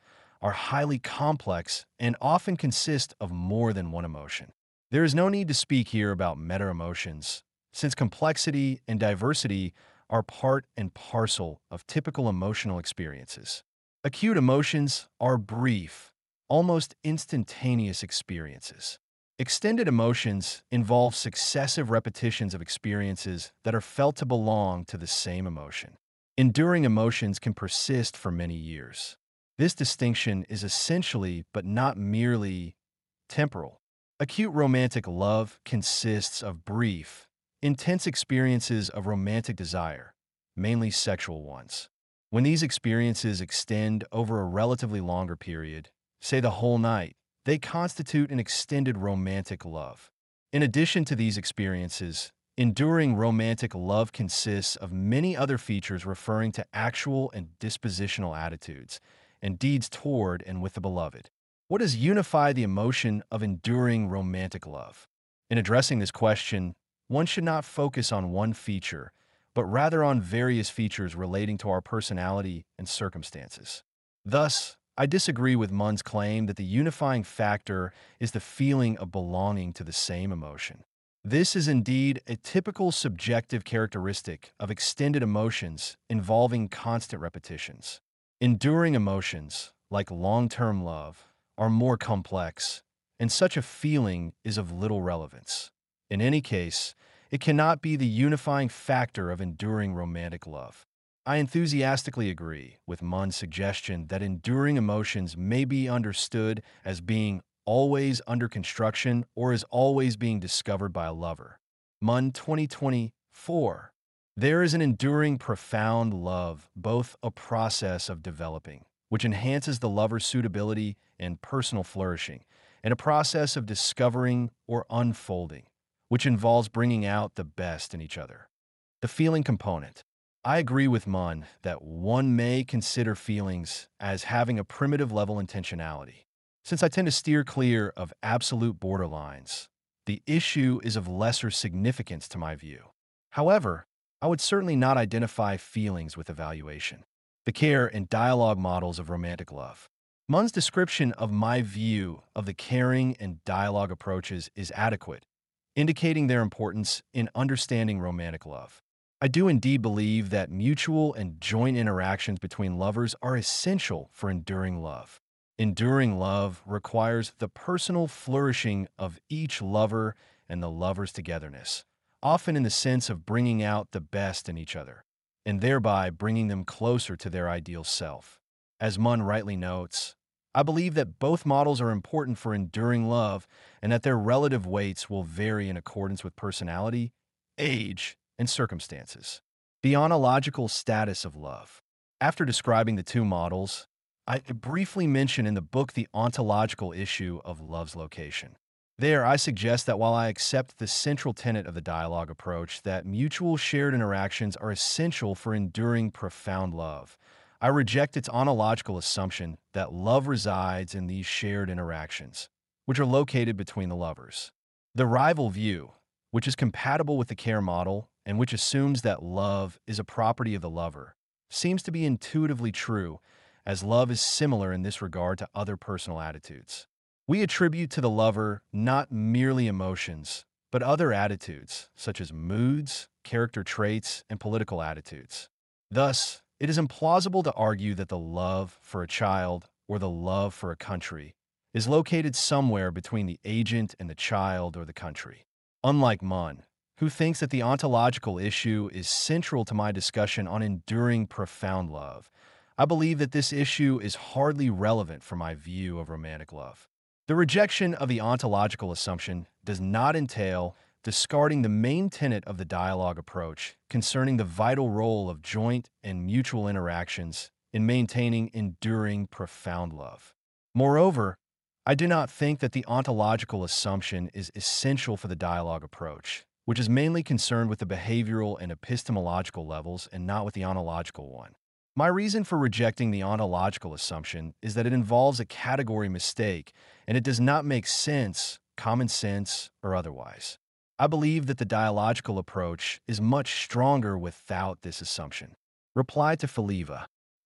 B: are highly complex and often consist of more than one emotion. There is no need to speak here about meta-emotions, since complexity and diversity are part and parcel of typical emotional experiences. Acute emotions are brief, almost instantaneous experiences. Extended emotions involve successive repetitions of experiences that are felt to belong to the same emotion. Enduring emotions can persist for many years. This distinction is essentially, but not merely, temporal. Acute romantic love consists of brief, intense experiences of romantic desire, mainly sexual ones. When these experiences extend over a relatively longer period, say the whole night, they constitute an extended romantic love. In addition to these experiences, enduring romantic love consists of many other features referring to actual and dispositional attitudes and deeds toward and with the beloved. What does unify the emotion of enduring romantic love? In addressing this question, one should not focus on one feature, but rather on various features relating to our personality and circumstances. Thus, I disagree with Munn's claim that the unifying factor is the feeling of belonging to the same emotion. This is indeed a typical subjective characteristic of extended emotions involving constant repetitions. Enduring emotions, like long-term love, are more complex, and such a feeling is of little relevance. In any case, it cannot be the unifying factor of enduring romantic love. I enthusiastically agree with Munn's suggestion that enduring emotions may be understood as being always under construction or as always being discovered by a lover. Munn twenty twenty-four. There is an enduring profound love, both a process of developing, which enhances the lover's suitability and personal flourishing, and a process of discovering or unfolding, which involves bringing out the best in each other. The feeling component. I agree with Munn that one may consider feelings as having a primitive level intentionality. Since I tend to steer clear of absolute borderlines, the issue is of lesser significance to my view. However, I would certainly not identify feelings with evaluation. The care and dialogue models of romantic love. Munn's description of my view of the caring and dialogue approaches is adequate, indicating their importance in understanding romantic love. I do indeed believe that mutual and joint interactions between lovers are essential for enduring love. Enduring love requires the personal flourishing of each lover and the lover's togetherness, often in the sense of bringing out the best in each other, and thereby bringing them closer to their ideal self. As Munn rightly notes, I believe that both models are important for enduring love and that their relative weights will vary in accordance with personality, age, and circumstances. The ontological status of love. After describing the two models, I briefly mention in the book the ontological issue of love's location. There, I suggest that while I accept the central tenet of the dialogue approach that mutual shared interactions are essential for enduring profound love, I reject its ontological assumption that love resides in these shared interactions, which are located between the lovers. The rival view, which is compatible with the care model and which assumes that love is a property of the lover, seems to be intuitively true, as love is similar in this regard to other personal attitudes. We attribute to the lover not merely emotions, but other attitudes, such as moods, character traits, and political attitudes. Thus, it is implausible to argue that the love for a child or the love for a country is located somewhere between the agent and the child or the country. Unlike Munn, who thinks that the ontological issue is central to my discussion on enduring profound love, I believe that this issue is hardly relevant for my view of romantic love. The rejection of the ontological assumption does not entail discarding the main tenet of the dialogue approach concerning the vital role of joint and mutual interactions in maintaining enduring profound love. Moreover, I do not think that the ontological assumption is essential for the dialogue approach, which is mainly concerned with the behavioral and epistemological levels and not with the ontological one. My reason for rejecting the ontological assumption is that it involves a category mistake and it does not make sense, common sense, or otherwise. I believe that the dialogical approach is much stronger without this assumption. Reply to Faliva.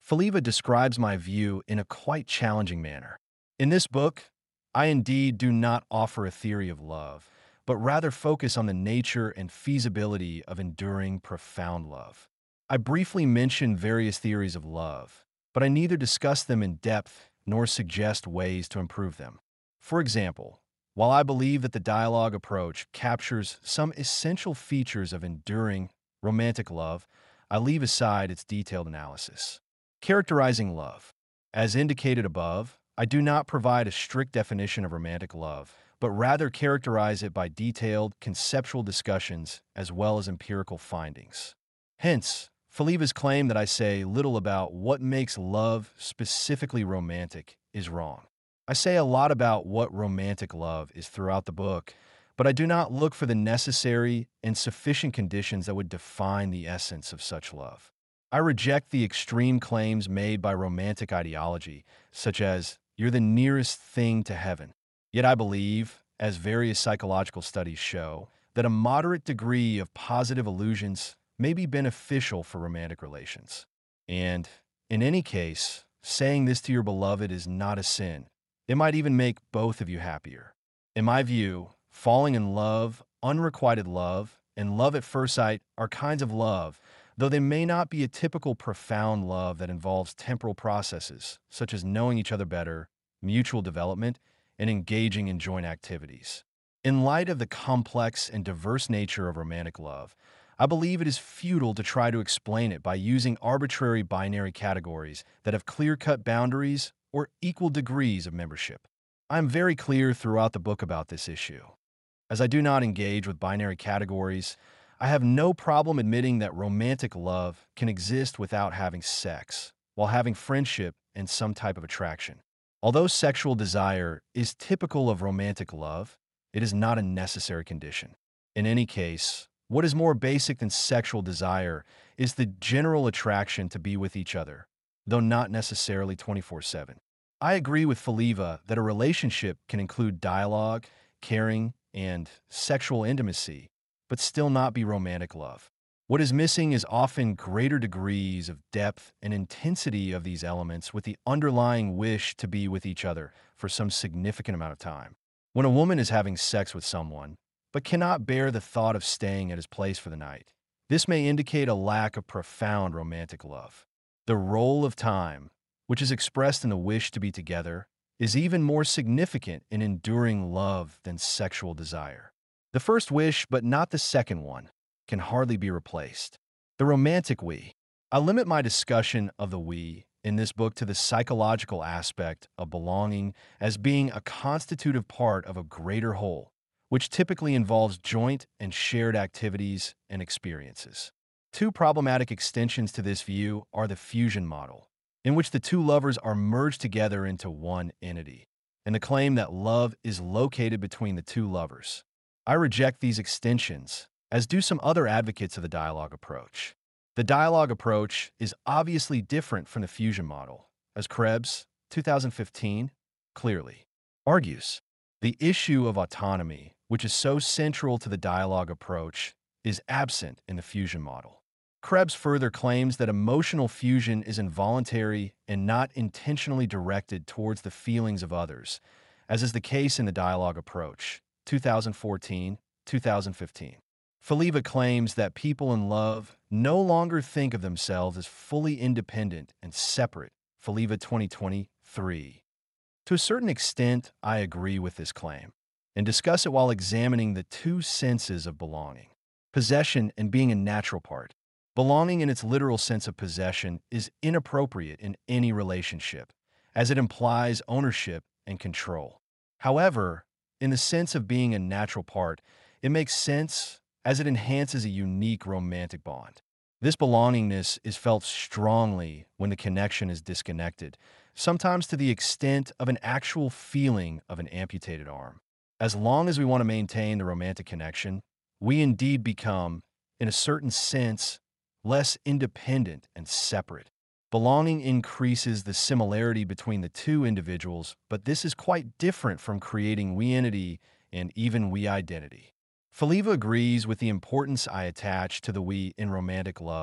B: Faliva describes my view in a quite challenging manner. In this book, I indeed do not offer a theory of love, but rather focus on the nature and feasibility of enduring profound love. I briefly mention various theories of love, but I neither discuss them in depth nor suggest ways to improve them. For example, while I believe that the dialogue approach captures some essential features of enduring romantic love, I leave aside its detailed analysis. Characterizing love. As indicated above, I do not provide a strict definition of romantic love, but rather characterize it by detailed, conceptual discussions as well as empirical findings. Hence, Faliva's claim that I say little about what makes love specifically romantic is wrong. I say a lot about what romantic love is throughout the book, but I do not look for the necessary and sufficient conditions that would define the essence of such love. I reject the extreme claims made by romantic ideology, such as, "You're the nearest thing to heaven." Yet I believe, as various psychological studies show, that a moderate degree of positive illusions may be beneficial for romantic relations. And, in any case, saying this to your beloved is not a sin. It might even make both of you happier. In my view, falling in love, unrequited love, and love at first sight are kinds of love, though they may not be a typical profound love that involves temporal processes, such as knowing each other better, mutual development, and engaging in joint activities. In light of the complex and diverse nature of romantic love, I believe it is futile to try to explain it by using arbitrary binary categories that have clear-cut boundaries or equal degrees of membership. I am very clear throughout the book about this issue. As I do not engage with binary categories, I have no problem admitting that romantic love can exist without having sex, while having friendship and some type of attraction. Although sexual desire is typical of romantic love, it is not a necessary condition. In any case, what is more basic than sexual desire is the general attraction to be with each other, though not necessarily twenty-four seven. I agree with Faliva that a relationship can include dialogue, caring, and sexual intimacy, but still not be romantic love. What is missing is often greater degrees of depth and intensity of these elements with the underlying wish to be with each other for some significant amount of time. When a woman is having sex with someone, but cannot bear the thought of staying at his place for the night, this may indicate a lack of profound romantic love. The role of time, which is expressed in the wish to be together, is even more significant in enduring love than sexual desire. The first wish, but not the second one, can hardly be replaced. The romantic we. I limit my discussion of the we in this book to the psychological aspect of belonging as being a constitutive part of a greater whole, which typically involves joint and shared activities and experiences. Two problematic extensions to this view are the fusion model, in which the two lovers are merged together into one entity, and the claim that love is located between the two lovers. I reject these extensions, as do some other advocates of the dialogue approach. The dialogue approach is obviously different from the fusion model, as Krebs, two thousand fifteen, clearly argues. The issue of autonomy, which is so central to the dialogue approach, is absent in the fusion model. Krebs further claims that emotional fusion is involuntary and not intentionally directed towards the feelings of others, as is the case in the dialogue approach, two thousand fourteen, two thousand fifteen. Faliva claims that people in love no longer think of themselves as fully independent and separate, Faliva twenty twenty-three. To a certain extent, I agree with this claim, and discuss it while examining the two senses of belonging, possession and being a natural part. Belonging in its literal sense of possession is inappropriate in any relationship, as it implies ownership and control. However, in the sense of being a natural part, it makes sense as it enhances a unique romantic bond. This belongingness is felt strongly when the connection is disconnected, sometimes to the extent of an actual feeling of an amputated arm. As long as we want to maintain the romantic connection, we indeed become, in a certain sense, less independent and separate. Belonging increases the similarity between the two individuals, but this is quite different from creating we-entity and even we-identity. Faliva agrees with the importance I attach to the we in romantic love,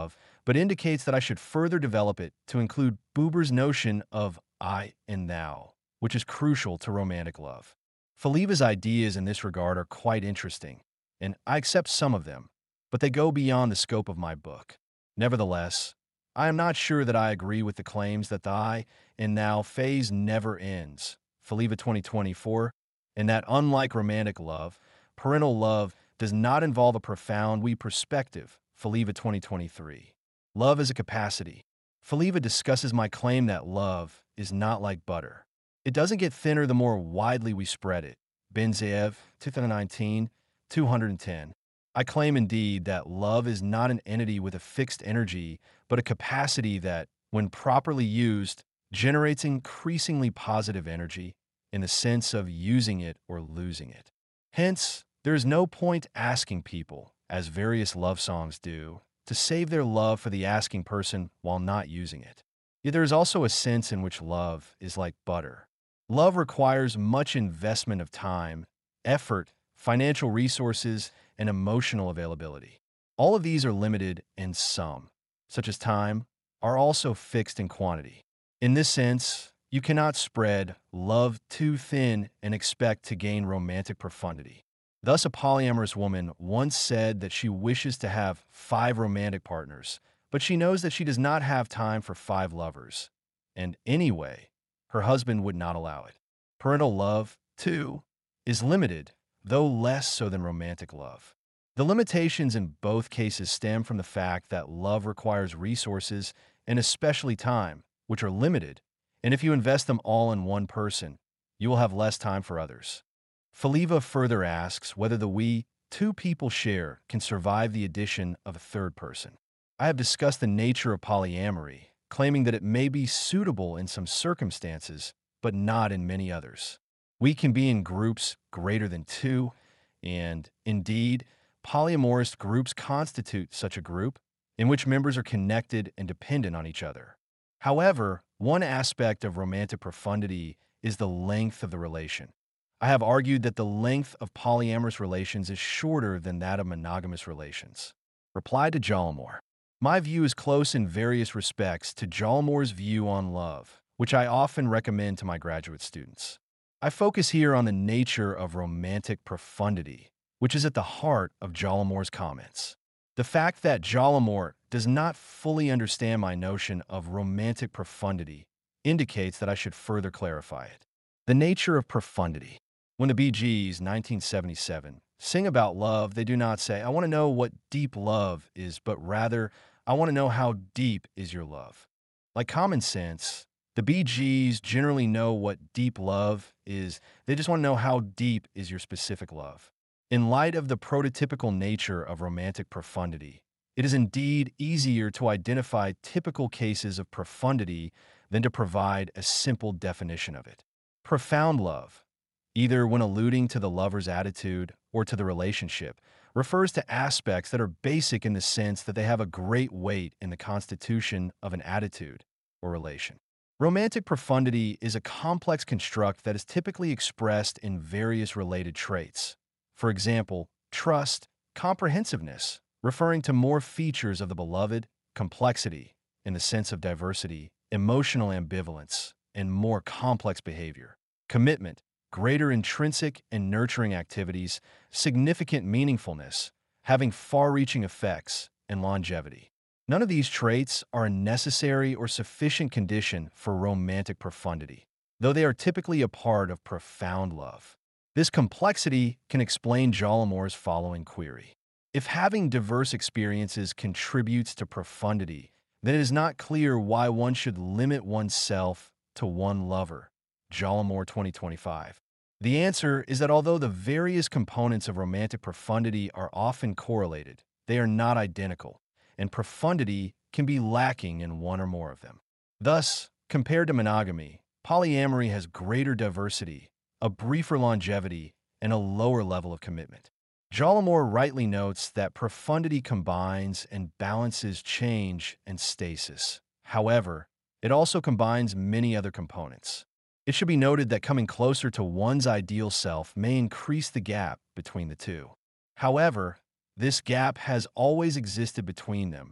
B: but indicates that I should further develop it to include Buber's notion of I and thou, which is crucial to romantic love. Faleva's ideas in this regard are quite interesting, and I accept some of them, but they go beyond the scope of my book. Nevertheless, I am not sure that I agree with the claims that the I and thou phase never ends, Faleva twenty twenty-four, and that unlike romantic love, parental love does not involve a profound we perspective, Faleva twenty twenty-three. Love is a capacity. Faleva discusses my claim that love is not like butter. It doesn't get thinner the more widely we spread it. Benzayev, twenty nineteen, two ten. I claim indeed that love is not an entity with a fixed energy, but a capacity that, when properly used, generates increasingly positive energy in the sense of using it or losing it. Hence, there is no point asking people, as various love songs do, to save their love for the asking person while not using it. Yet there is also a sense in which love is like butter. Love requires much investment of time, effort, financial resources, and emotional availability. All of these are limited, and some, such as time, are also fixed in quantity. In this sense, you cannot spread love too thin and expect to gain romantic profundity. Thus, a polyamorous woman once said that she wishes to have five romantic partners, but she knows that she does not have time for five lovers. And anyway, her husband would not allow it. Parental love, too, is limited, though less so than romantic love. The limitations in both cases stem from the fact that love requires resources, and especially time, which are limited, and if you invest them all in one person, you will have less time for others. Faleva further asks whether the we two people share can survive the addition of a third person. I have discussed the nature of polyamory, claiming that it may be suitable in some circumstances, but not in many others. We can be in groups greater than two, and indeed, polyamorous groups constitute such a group in which members are connected and dependent on each other. However, one aspect of romantic profundity is the length of the relation. I have argued that the length of polyamorous relations is shorter than that of monogamous relations. Reply to Jalmore. My view is close in various respects to Jalmore's view on love, which I often recommend to my graduate students. I focus here on the nature of romantic profundity, which is at the heart of Jalmore's comments. The fact that Jalmore does not fully understand my notion of romantic profundity indicates that I should further clarify it. The nature of profundity. When the Bee Gees, nineteen seventy-seven, sing about love, they do not say, I want to know what deep love is, but rather, I want to know how deep is your love. Like common sense, the Bee Gees generally know what deep love is. They just want to know how deep is your specific love. In light of the prototypical nature of romantic profundity, it is indeed easier to identify typical cases of profundity than to provide a simple definition of it. Profound love, either when alluding to the lover's attitude or to the relationship, refers to aspects that are basic in the sense that they have a great weight in the constitution of an attitude or relation. Romantic profundity is a complex construct that is typically expressed in various related traits. For example, trust, comprehensiveness, referring to more features of the beloved, complexity, in the sense of diversity, emotional ambivalence, and more complex behavior. Commitment, greater intrinsic and nurturing activities, significant meaningfulness, having far-reaching effects, and longevity. None of these traits are a necessary or sufficient condition for romantic profundity, though they are typically a part of profound love. This complexity can explain Jalmore's following query. If having diverse experiences contributes to profundity, then it is not clear why one should limit oneself to one lover. Jalmore twenty twenty-five. The answer is that although the various components of romantic profundity are often correlated, they are not identical, and profundity can be lacking in one or more of them. Thus, compared to monogamy, polyamory has greater diversity, a briefer longevity, and a lower level of commitment. Jalmore rightly notes that profundity combines and balances change and stasis. However, it also combines many other components. It should be noted that coming closer to one's ideal self may increase the gap between the two. However, this gap has always existed between them,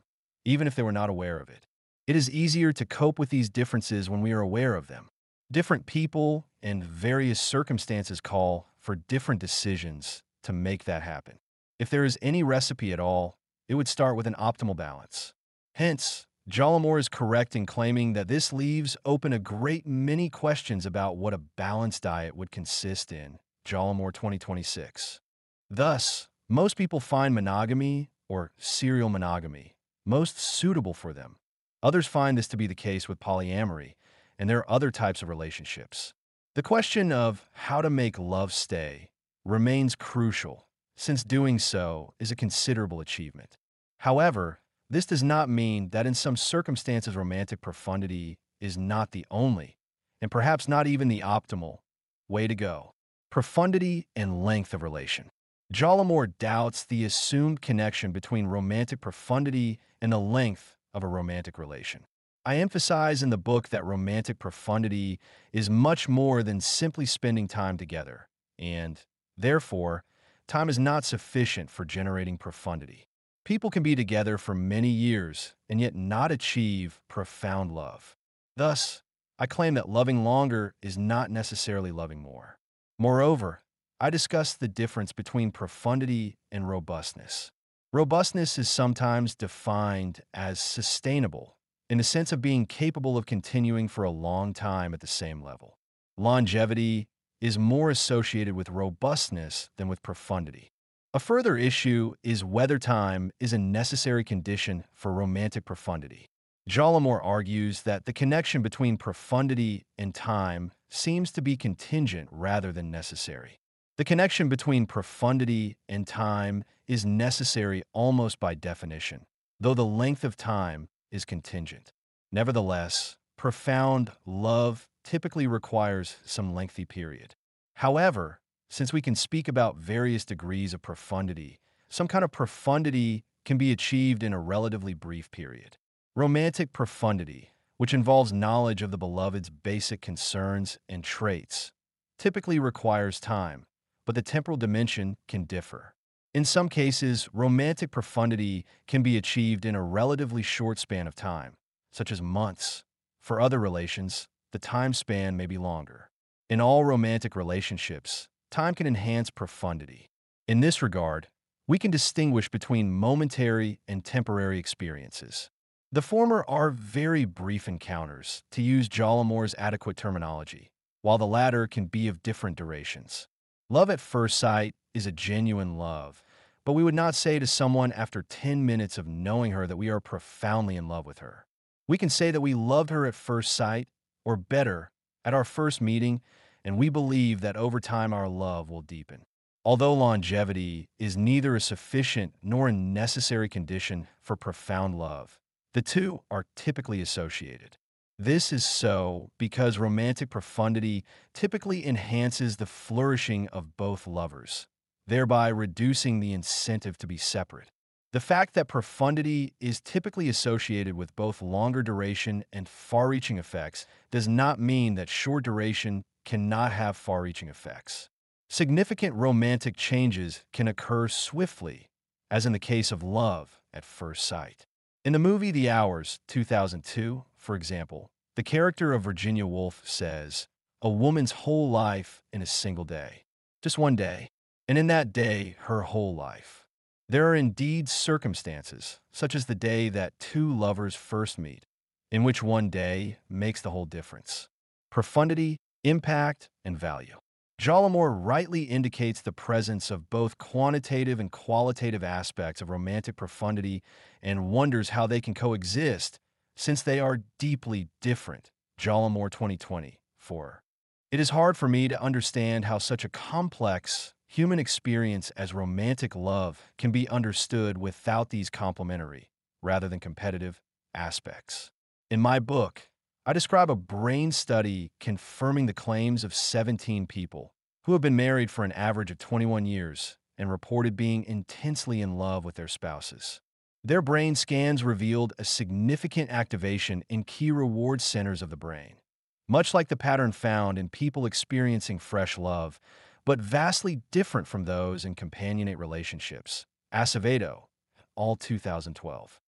B: even if they were not aware of it. It is easier to cope with these differences when we are aware of them. Different people and various circumstances call for different decisions to make that happen. If there is any recipe at all, it would start with an optimal balance. Hence, Jallamore is correct in claiming that this leaves open a great many questions about what a balanced diet would consist in. Jallamore twenty twenty-six. Thus, most people find monogamy or serial monogamy most suitable for them. Others find this to be the case with polyamory, and there are other types of relationships. The question of how to make love stay remains crucial, since doing so is a considerable achievement. However, this does not mean that in some circumstances romantic profundity is not the only, and perhaps not even the optimal, way to go. Profundity and length of relation. Jallamore doubts the assumed connection between romantic profundity and the length of a romantic relation. I emphasize in the book that romantic profundity is much more than simply spending time together, and, therefore, time is not sufficient for generating profundity. People can be together for many years and yet not achieve profound love. Thus, I claim that loving longer is not necessarily loving more. Moreover, I discuss the difference between profundity and robustness. Robustness is sometimes defined as sustainable, in the sense of being capable of continuing for a long time at the same level. Longevity is more associated with robustness than with profundity. A further issue is whether time is a necessary condition for romantic profundity. Jallamore argues that the connection between profundity and time seems to be contingent rather than necessary. The connection between profundity and time is necessary almost by definition, though the length of time is contingent. Nevertheless, profound love typically requires some lengthy period. However, since we can speak about various degrees of profundity, some kind of profundity can be achieved in a relatively brief period. Romantic profundity, which involves knowledge of the beloved's basic concerns and traits, typically requires time, but the temporal dimension can differ. In some cases, romantic profundity can be achieved in a relatively short span of time, such as months. For other relations, the time span may be longer. In all romantic relationships, time can enhance profundity. In this regard, we can distinguish between momentary and temporary experiences. The former are very brief encounters, to use Jallamore's adequate terminology, while the latter can be of different durations. Love at first sight is a genuine love, but we would not say to someone after ten minutes of knowing her that we are profoundly in love with her. We can say that we loved her at first sight, or better, at our first meeting, and we believe that over time our love will deepen. Although longevity is neither a sufficient nor a necessary condition for profound love, the two are typically associated. This is so because romantic profundity typically enhances the flourishing of both lovers, thereby reducing the incentive to be separate. The fact that profundity is typically associated with both longer duration and far-reaching effects does not mean that short duration cannot have far-reaching effects. Significant romantic changes can occur swiftly, as in the case of love at first sight. In the movie The Hours, two thousand two, for example, the character of Virginia Woolf says, "A woman's whole life in a single day." Just one day, and in that day, her whole life. There are indeed circumstances, such as the day that two lovers first meet, in which one day makes the whole difference. Profundity, impact, and value. Jallamore rightly indicates the presence of both quantitative and qualitative aspects of romantic profundity and wonders how they can coexist since they are deeply different. Jallamore twenty twenty-four. It is hard for me to understand how such a complex human experience as romantic love can be understood without these complementary, rather than competitive, aspects. In my book, I describe a brain study confirming the claims of seventeen people who have been married for an average of twenty-one years and reported being intensely in love with their spouses. Their brain scans revealed a significant activation in key reward centers of the brain, much like the pattern found in people experiencing fresh love, but vastly different from those in companionate relationships. Acevedo, all two thousand twelve.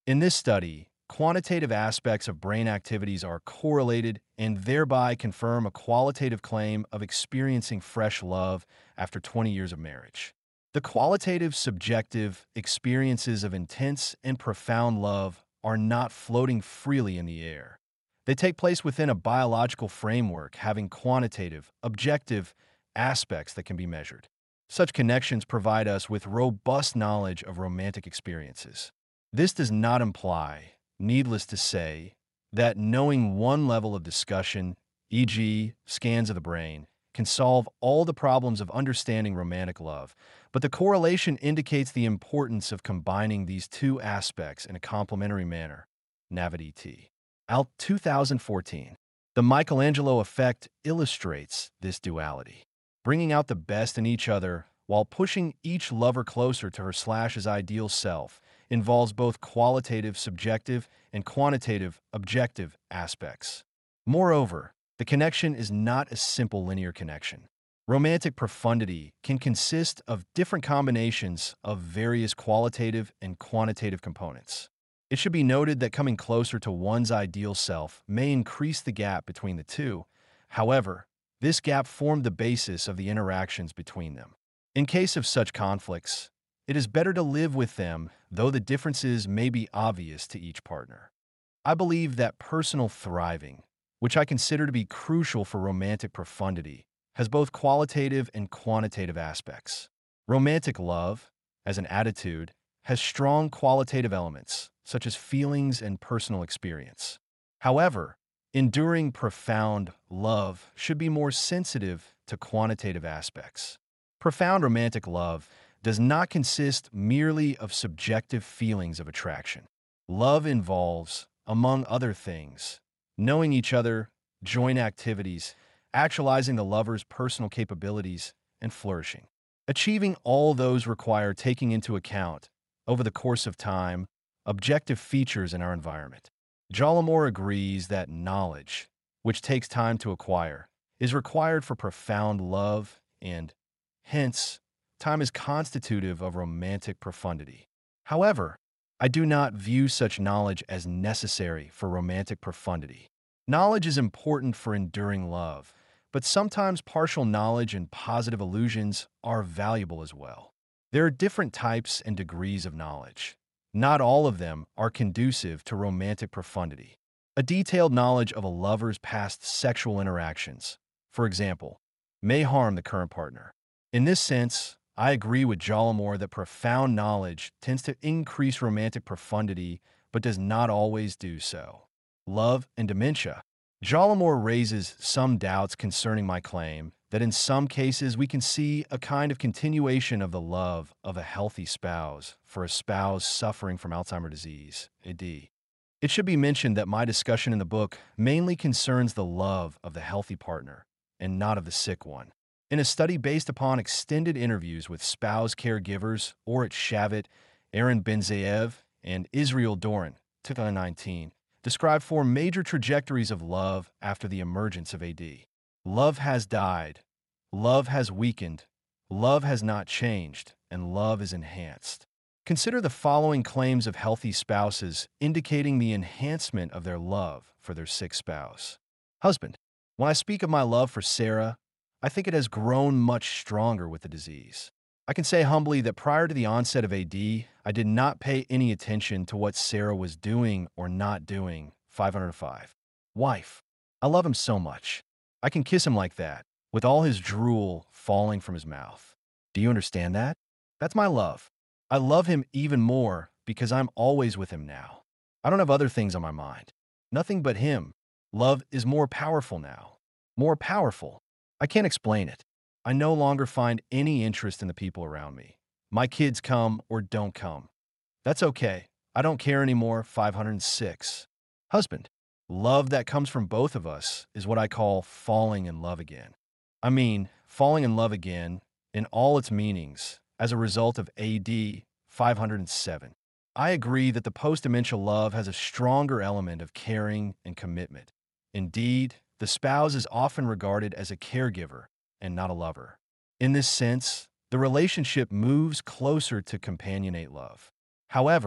B: In this study, quantitative aspects of brain activities are correlated and thereby confirm a qualitative claim of experiencing fresh love after twenty years of marriage. The qualitative, subjective experiences of intense and profound love are not floating freely in the air. They take place within a biological framework having quantitative, objective aspects that can be measured. Such connections provide us with robust knowledge of romantic experiences. This does not imply, needless to say, that knowing one level of discussion, for example, scans of the brain, can solve all the problems of understanding romantic love, but the correlation indicates the importance of combining these two aspects in a complementary manner. Navid et al. two thousand fourteen. The Michelangelo effect illustrates this duality, bringing out the best in each other while pushing each lover closer to her slash's ideal self involves both qualitative, subjective, and quantitative, objective aspects. Moreover, the connection is not a simple linear connection. Romantic profundity can consist of different combinations of various qualitative and quantitative components. It should be noted that coming closer to one's ideal self may increase the gap between the two. However, this gap formed the basis of the interactions between them. In case of such conflicts, it is better to live with them, though the differences may be obvious to each partner. I believe that personal thriving, which I consider to be crucial for romantic profundity, has both qualitative and quantitative aspects. Romantic love, as an attitude, has strong qualitative elements, such as feelings and personal experience. However, enduring profound love should be more sensitive to quantitative aspects. Profound romantic love does not consist merely of subjective feelings of attraction. Love involves, among other things, knowing each other, joint activities, actualizing the lover's personal capabilities, and flourishing. Achieving all those require taking into account, over the course of time, objective features in our environment. Jalomor agrees that knowledge, which takes time to acquire, is required for profound love and, hence, time is constitutive of romantic profundity. However, I do not view such knowledge as necessary for romantic profundity. Knowledge is important for enduring love, but sometimes partial knowledge and positive illusions are valuable as well. There are different types and degrees of knowledge. Not all of them are conducive to romantic profundity. A detailed knowledge of a lover's past sexual interactions, for example, may harm the current partner. In this sense, I agree with Jalomor that profound knowledge tends to increase romantic profundity but does not always do so. Love and dementia. Jalomor raises some doubts concerning my claim that in some cases we can see a kind of continuation of the love of a healthy spouse for a spouse suffering from Alzheimer's disease, A D. It should be mentioned that my discussion in the book mainly concerns the love of the healthy partner and not of the sick one. In a study based upon extended interviews with spouse caregivers, Orit Shavit, Aaron Benzayev, and Israel Doran, two thousand nineteen, described four major trajectories of love after the emergence of A D. Love has died, love has weakened, love has not changed, and love is enhanced. Consider the following claims of healthy spouses indicating the enhancement of their love for their sick spouse. Husband, when I speak of my love for Sarah, I think it has grown much stronger with the disease. I can say humbly that prior to the onset of A D, I did not pay any attention to what Sarah was doing or not doing. five hundred five. Wife, I love him so much. I can kiss him like that, with all his drool falling from his mouth. Do you understand that? That's my love. I love him even more because I'm always with him now. I don't have other things on my mind. Nothing but him. Love is more powerful now. More powerful. I can't explain it. I no longer find any interest in the people around me. My kids come or don't come. That's okay. I don't care anymore. five hundred six. Husband, love that comes from both of us is what I call falling in love again. I mean, falling in love again in all its meanings as a result of A D five hundred seven. I agree that the post-dementia love has a stronger element of caring and commitment. Indeed, the spouse is often regarded as a caregiver and not a lover. In this sense, the relationship moves closer to companionate love. However,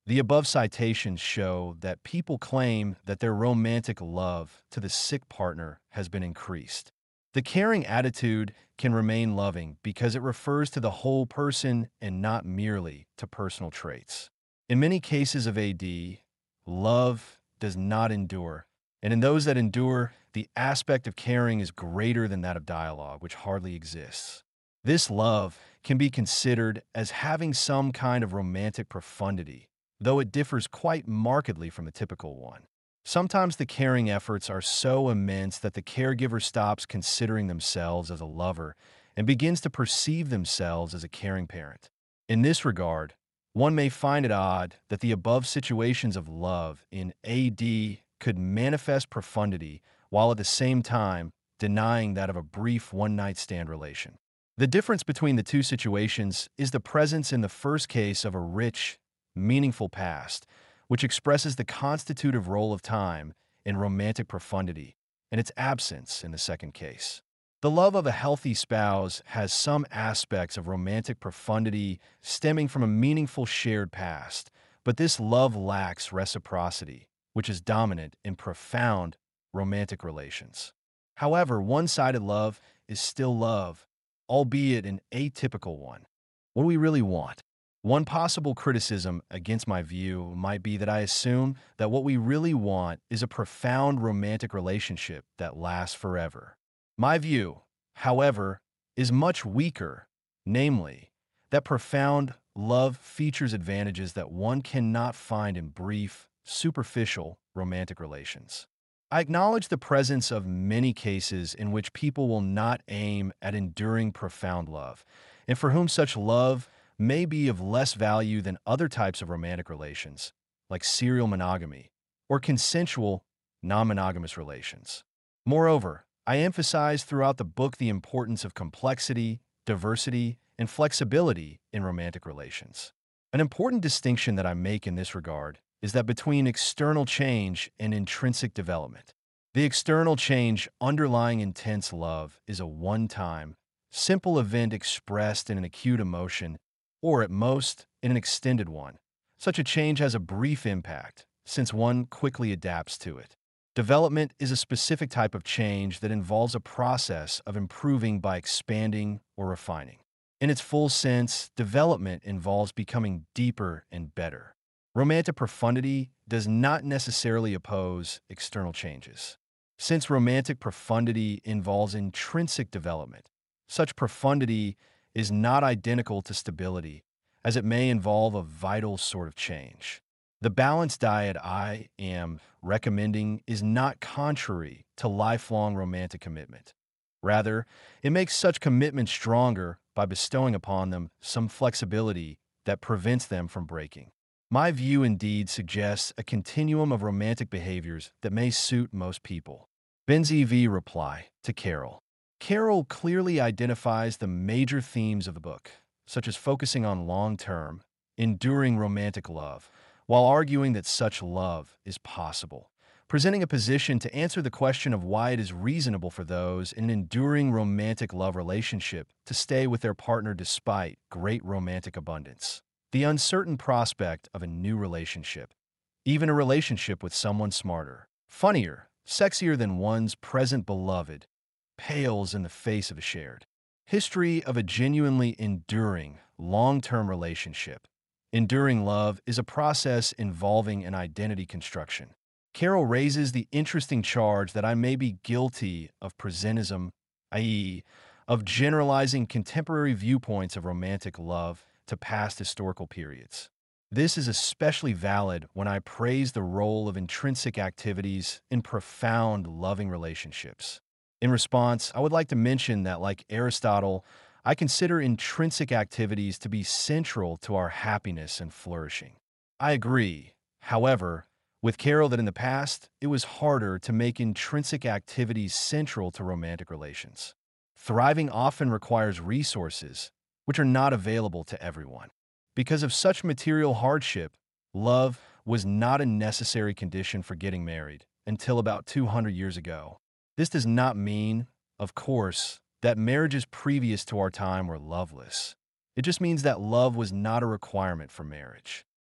B: The above citations show that people claim that their romantic love to the sick partner has been increased. The caring attitude can remain loving because it refers to the whole person and not merely to personal traits. In many cases of A D, love does not endure, and in those that endure, the aspect of caring is greater than that of dialogue, which hardly exists. This love can be considered as having some kind of romantic profundity, though it differs quite markedly from a typical one. Sometimes the caring efforts are so immense that the caregiver stops considering themselves as a lover and begins to perceive themselves as a caring parent. In this regard, one may find it odd that the above situations of love in A D could manifest profundity while at the same time denying that of a brief one-night stand relation. The difference between the two situations is the presence in the first case of a rich, meaningful past, which expresses the constitutive role of time in romantic profundity, and its absence in the second case. The love of a healthy spouse has some aspects of romantic profundity stemming from a meaningful shared past, but this love lacks reciprocity, which is dominant in profound romantic relations. However, one-sided love is still love, albeit an atypical one. What do we really want? One possible criticism against my view might be that I assume that what we really want is a profound romantic relationship that lasts forever. My view, however, is much weaker, namely, that profound love features advantages that one cannot find in brief, superficial romantic relations. I acknowledge the presence of many cases in which people will not aim at enduring profound love, and for whom such love may be of less value than other types of romantic relations, like serial monogamy or consensual, non-monogamous relations. Moreover, I emphasize throughout the book the importance of complexity, diversity, and flexibility in romantic relations. An important distinction that I make in this regard is that between external change and intrinsic development. The external change underlying intense love is a one-time, simple event expressed in an acute emotion or at most, in an extended one. Such a change has a brief impact, since one quickly adapts to it. Development is a specific type of change that involves a process of improving by expanding or refining. In its full sense, development involves becoming deeper and better. Romantic profundity does not necessarily oppose external changes. Since romantic profundity involves intrinsic development, such profundity is not identical to stability, as it may involve a vital sort of change. The balanced diet I am recommending is not contrary to lifelong romantic commitment. Rather, it makes such commitment stronger by bestowing upon them some flexibility that prevents them from breaking. My view indeed suggests a continuum of romantic behaviors that may suit most people. Benzi V. Reply to Carol. Carol clearly identifies the major themes of the book, such as focusing on long-term, enduring romantic love, while arguing that such love is possible, presenting a position to answer the question of why it is reasonable for those in an enduring romantic love relationship to stay with their partner despite great romantic abundance. The uncertain prospect of a new relationship, even a relationship with someone smarter, funnier, sexier than one's present beloved, pales in the face of a shared history of a genuinely enduring, long-term relationship. Enduring love is a process involving an identity construction. Carol raises the interesting charge that I may be guilty of presentism, that is, of generalizing contemporary viewpoints of romantic love to past historical periods. This is especially valid when I praise the role of intrinsic activities in profound loving relationships. In response, I would like to mention that, like Aristotle, I consider intrinsic activities to be central to our happiness and flourishing. I agree, however, with Carol that in the past, it was harder to make intrinsic activities central to romantic relations. Thriving often requires resources, which are not available to everyone. Because of such material hardship, love was not a necessary condition for getting married until about two hundred years ago. This does not mean, of course, that marriages previous to our time were loveless. It just means that love was not a requirement for marriage.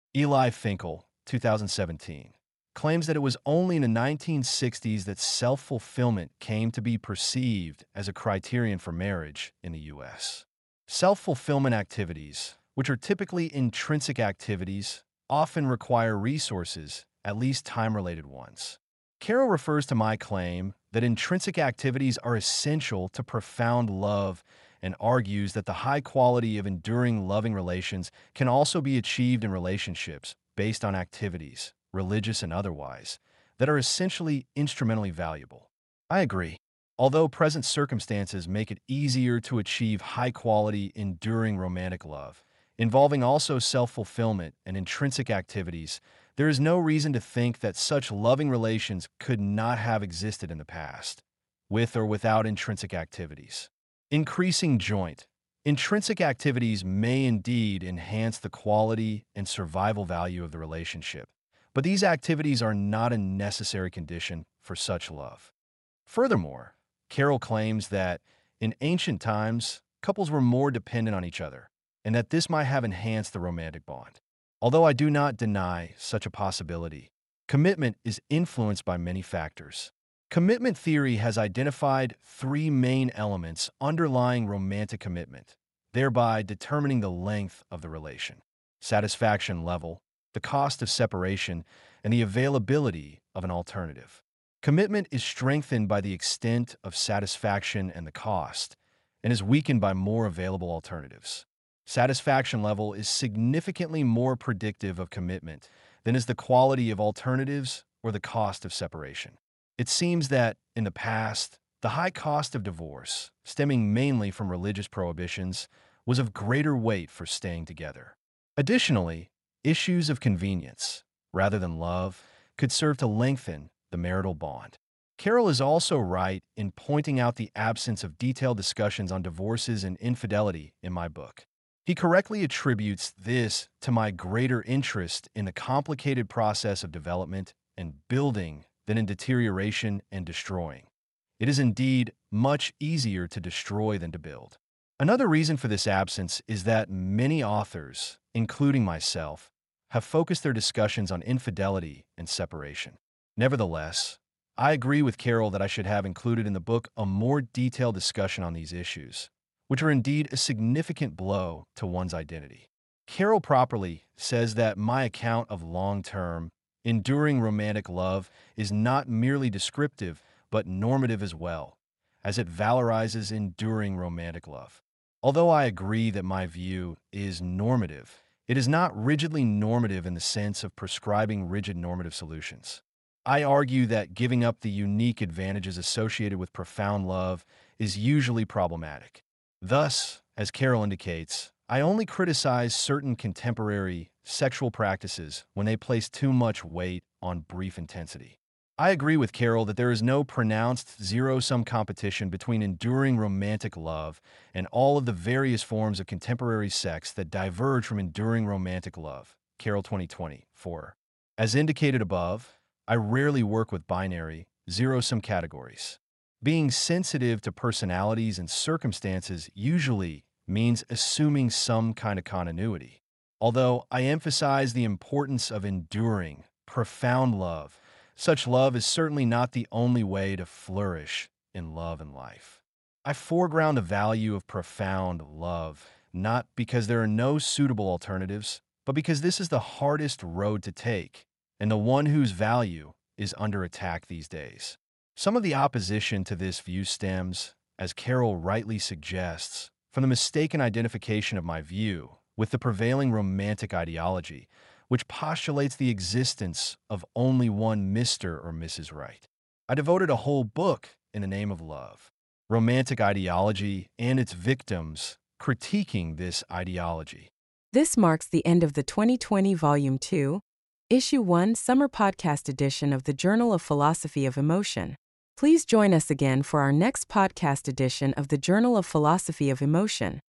B: Eli Finkel, two thousand seventeen, claims that it was only in the nineteen sixties that self-fulfillment came to be perceived as a criterion for marriage in the U S. Self-fulfillment activities, which are typically intrinsic activities, often require resources, at least time-related ones. Carroll refers to my claim that intrinsic activities are essential to profound love and argues that the high quality of enduring loving relations can also be achieved in relationships based on activities, religious and otherwise, that are essentially instrumentally valuable. I agree. Although present circumstances make it easier to achieve high-quality, enduring romantic love, involving also self-fulfillment and intrinsic activities, there is no reason to think that such loving relations could not have existed in the past, with or without intrinsic activities. Increasing joint. Intrinsic activities may indeed enhance the quality and survival value of the relationship, but these activities are not a necessary condition for such love. Furthermore, Carroll claims that, in ancient times, couples were more dependent on each other, and that this might have enhanced the romantic bond. Although I do not deny such a possibility, commitment is influenced by many factors. Commitment theory has identified three main elements underlying romantic commitment, thereby determining the length of the relation: satisfaction level, the cost of separation, and the availability of an alternative. Commitment is strengthened by the extent of satisfaction and the cost, and is weakened by more available alternatives. Satisfaction level is significantly more predictive of commitment than is the quality of alternatives or the cost of separation. It seems that, in the past, the high cost of divorce, stemming mainly from religious prohibitions, was of greater weight for staying together. Additionally, issues of convenience, rather than love, could serve to lengthen the marital bond. Carroll is also right in pointing out the absence of detailed discussions on divorces and infidelity in my book. He correctly attributes this to my greater interest in the complicated process of development and building than in deterioration and destroying. It is indeed much easier to destroy than to build. Another reason for this absence is that many authors, including myself, have focused their discussions on infidelity and separation. Nevertheless, I agree with Carroll that I should have included in the book a more detailed discussion on these issues, which are indeed a significant blow to one's identity. Carroll properly says that my account of long-term, enduring romantic love is not merely descriptive, but normative as well, as it valorizes enduring romantic love. Although I agree that my view is normative, it is not rigidly normative in the sense of prescribing rigid normative solutions. I argue that giving up the unique advantages associated with profound love is usually problematic. Thus, as Carroll indicates, I only criticize certain contemporary sexual practices when they place too much weight on brief intensity. I agree with Carroll that there is no pronounced zero-sum competition between enduring romantic love and all of the various forms of contemporary sex that diverge from enduring romantic love. Carroll twenty twenty-four. As indicated above, I rarely work with binary, zero-sum categories. Being sensitive to personalities and circumstances usually means assuming some kind of continuity. Although I emphasize the importance of enduring, profound love, such love is certainly not the only way to flourish in love and life. I foreground the value of profound love, not because there are no suitable alternatives, but because this is the hardest road to take, and the one whose value is under attack these days. Some of the opposition to this view stems, as Carroll rightly suggests, from the mistaken identification of my view with the prevailing romantic ideology, which postulates the existence of only one Mister or Missus Right. I devoted a whole book in the name of love, romantic ideology and its victims, critiquing this ideology.
A: This marks the end of the twenty twenty Volume two, Issue one Summer Podcast Edition of the Journal of Philosophy of Emotion. Please join us again for our next podcast edition of the Journal of Philosophy of Emotion.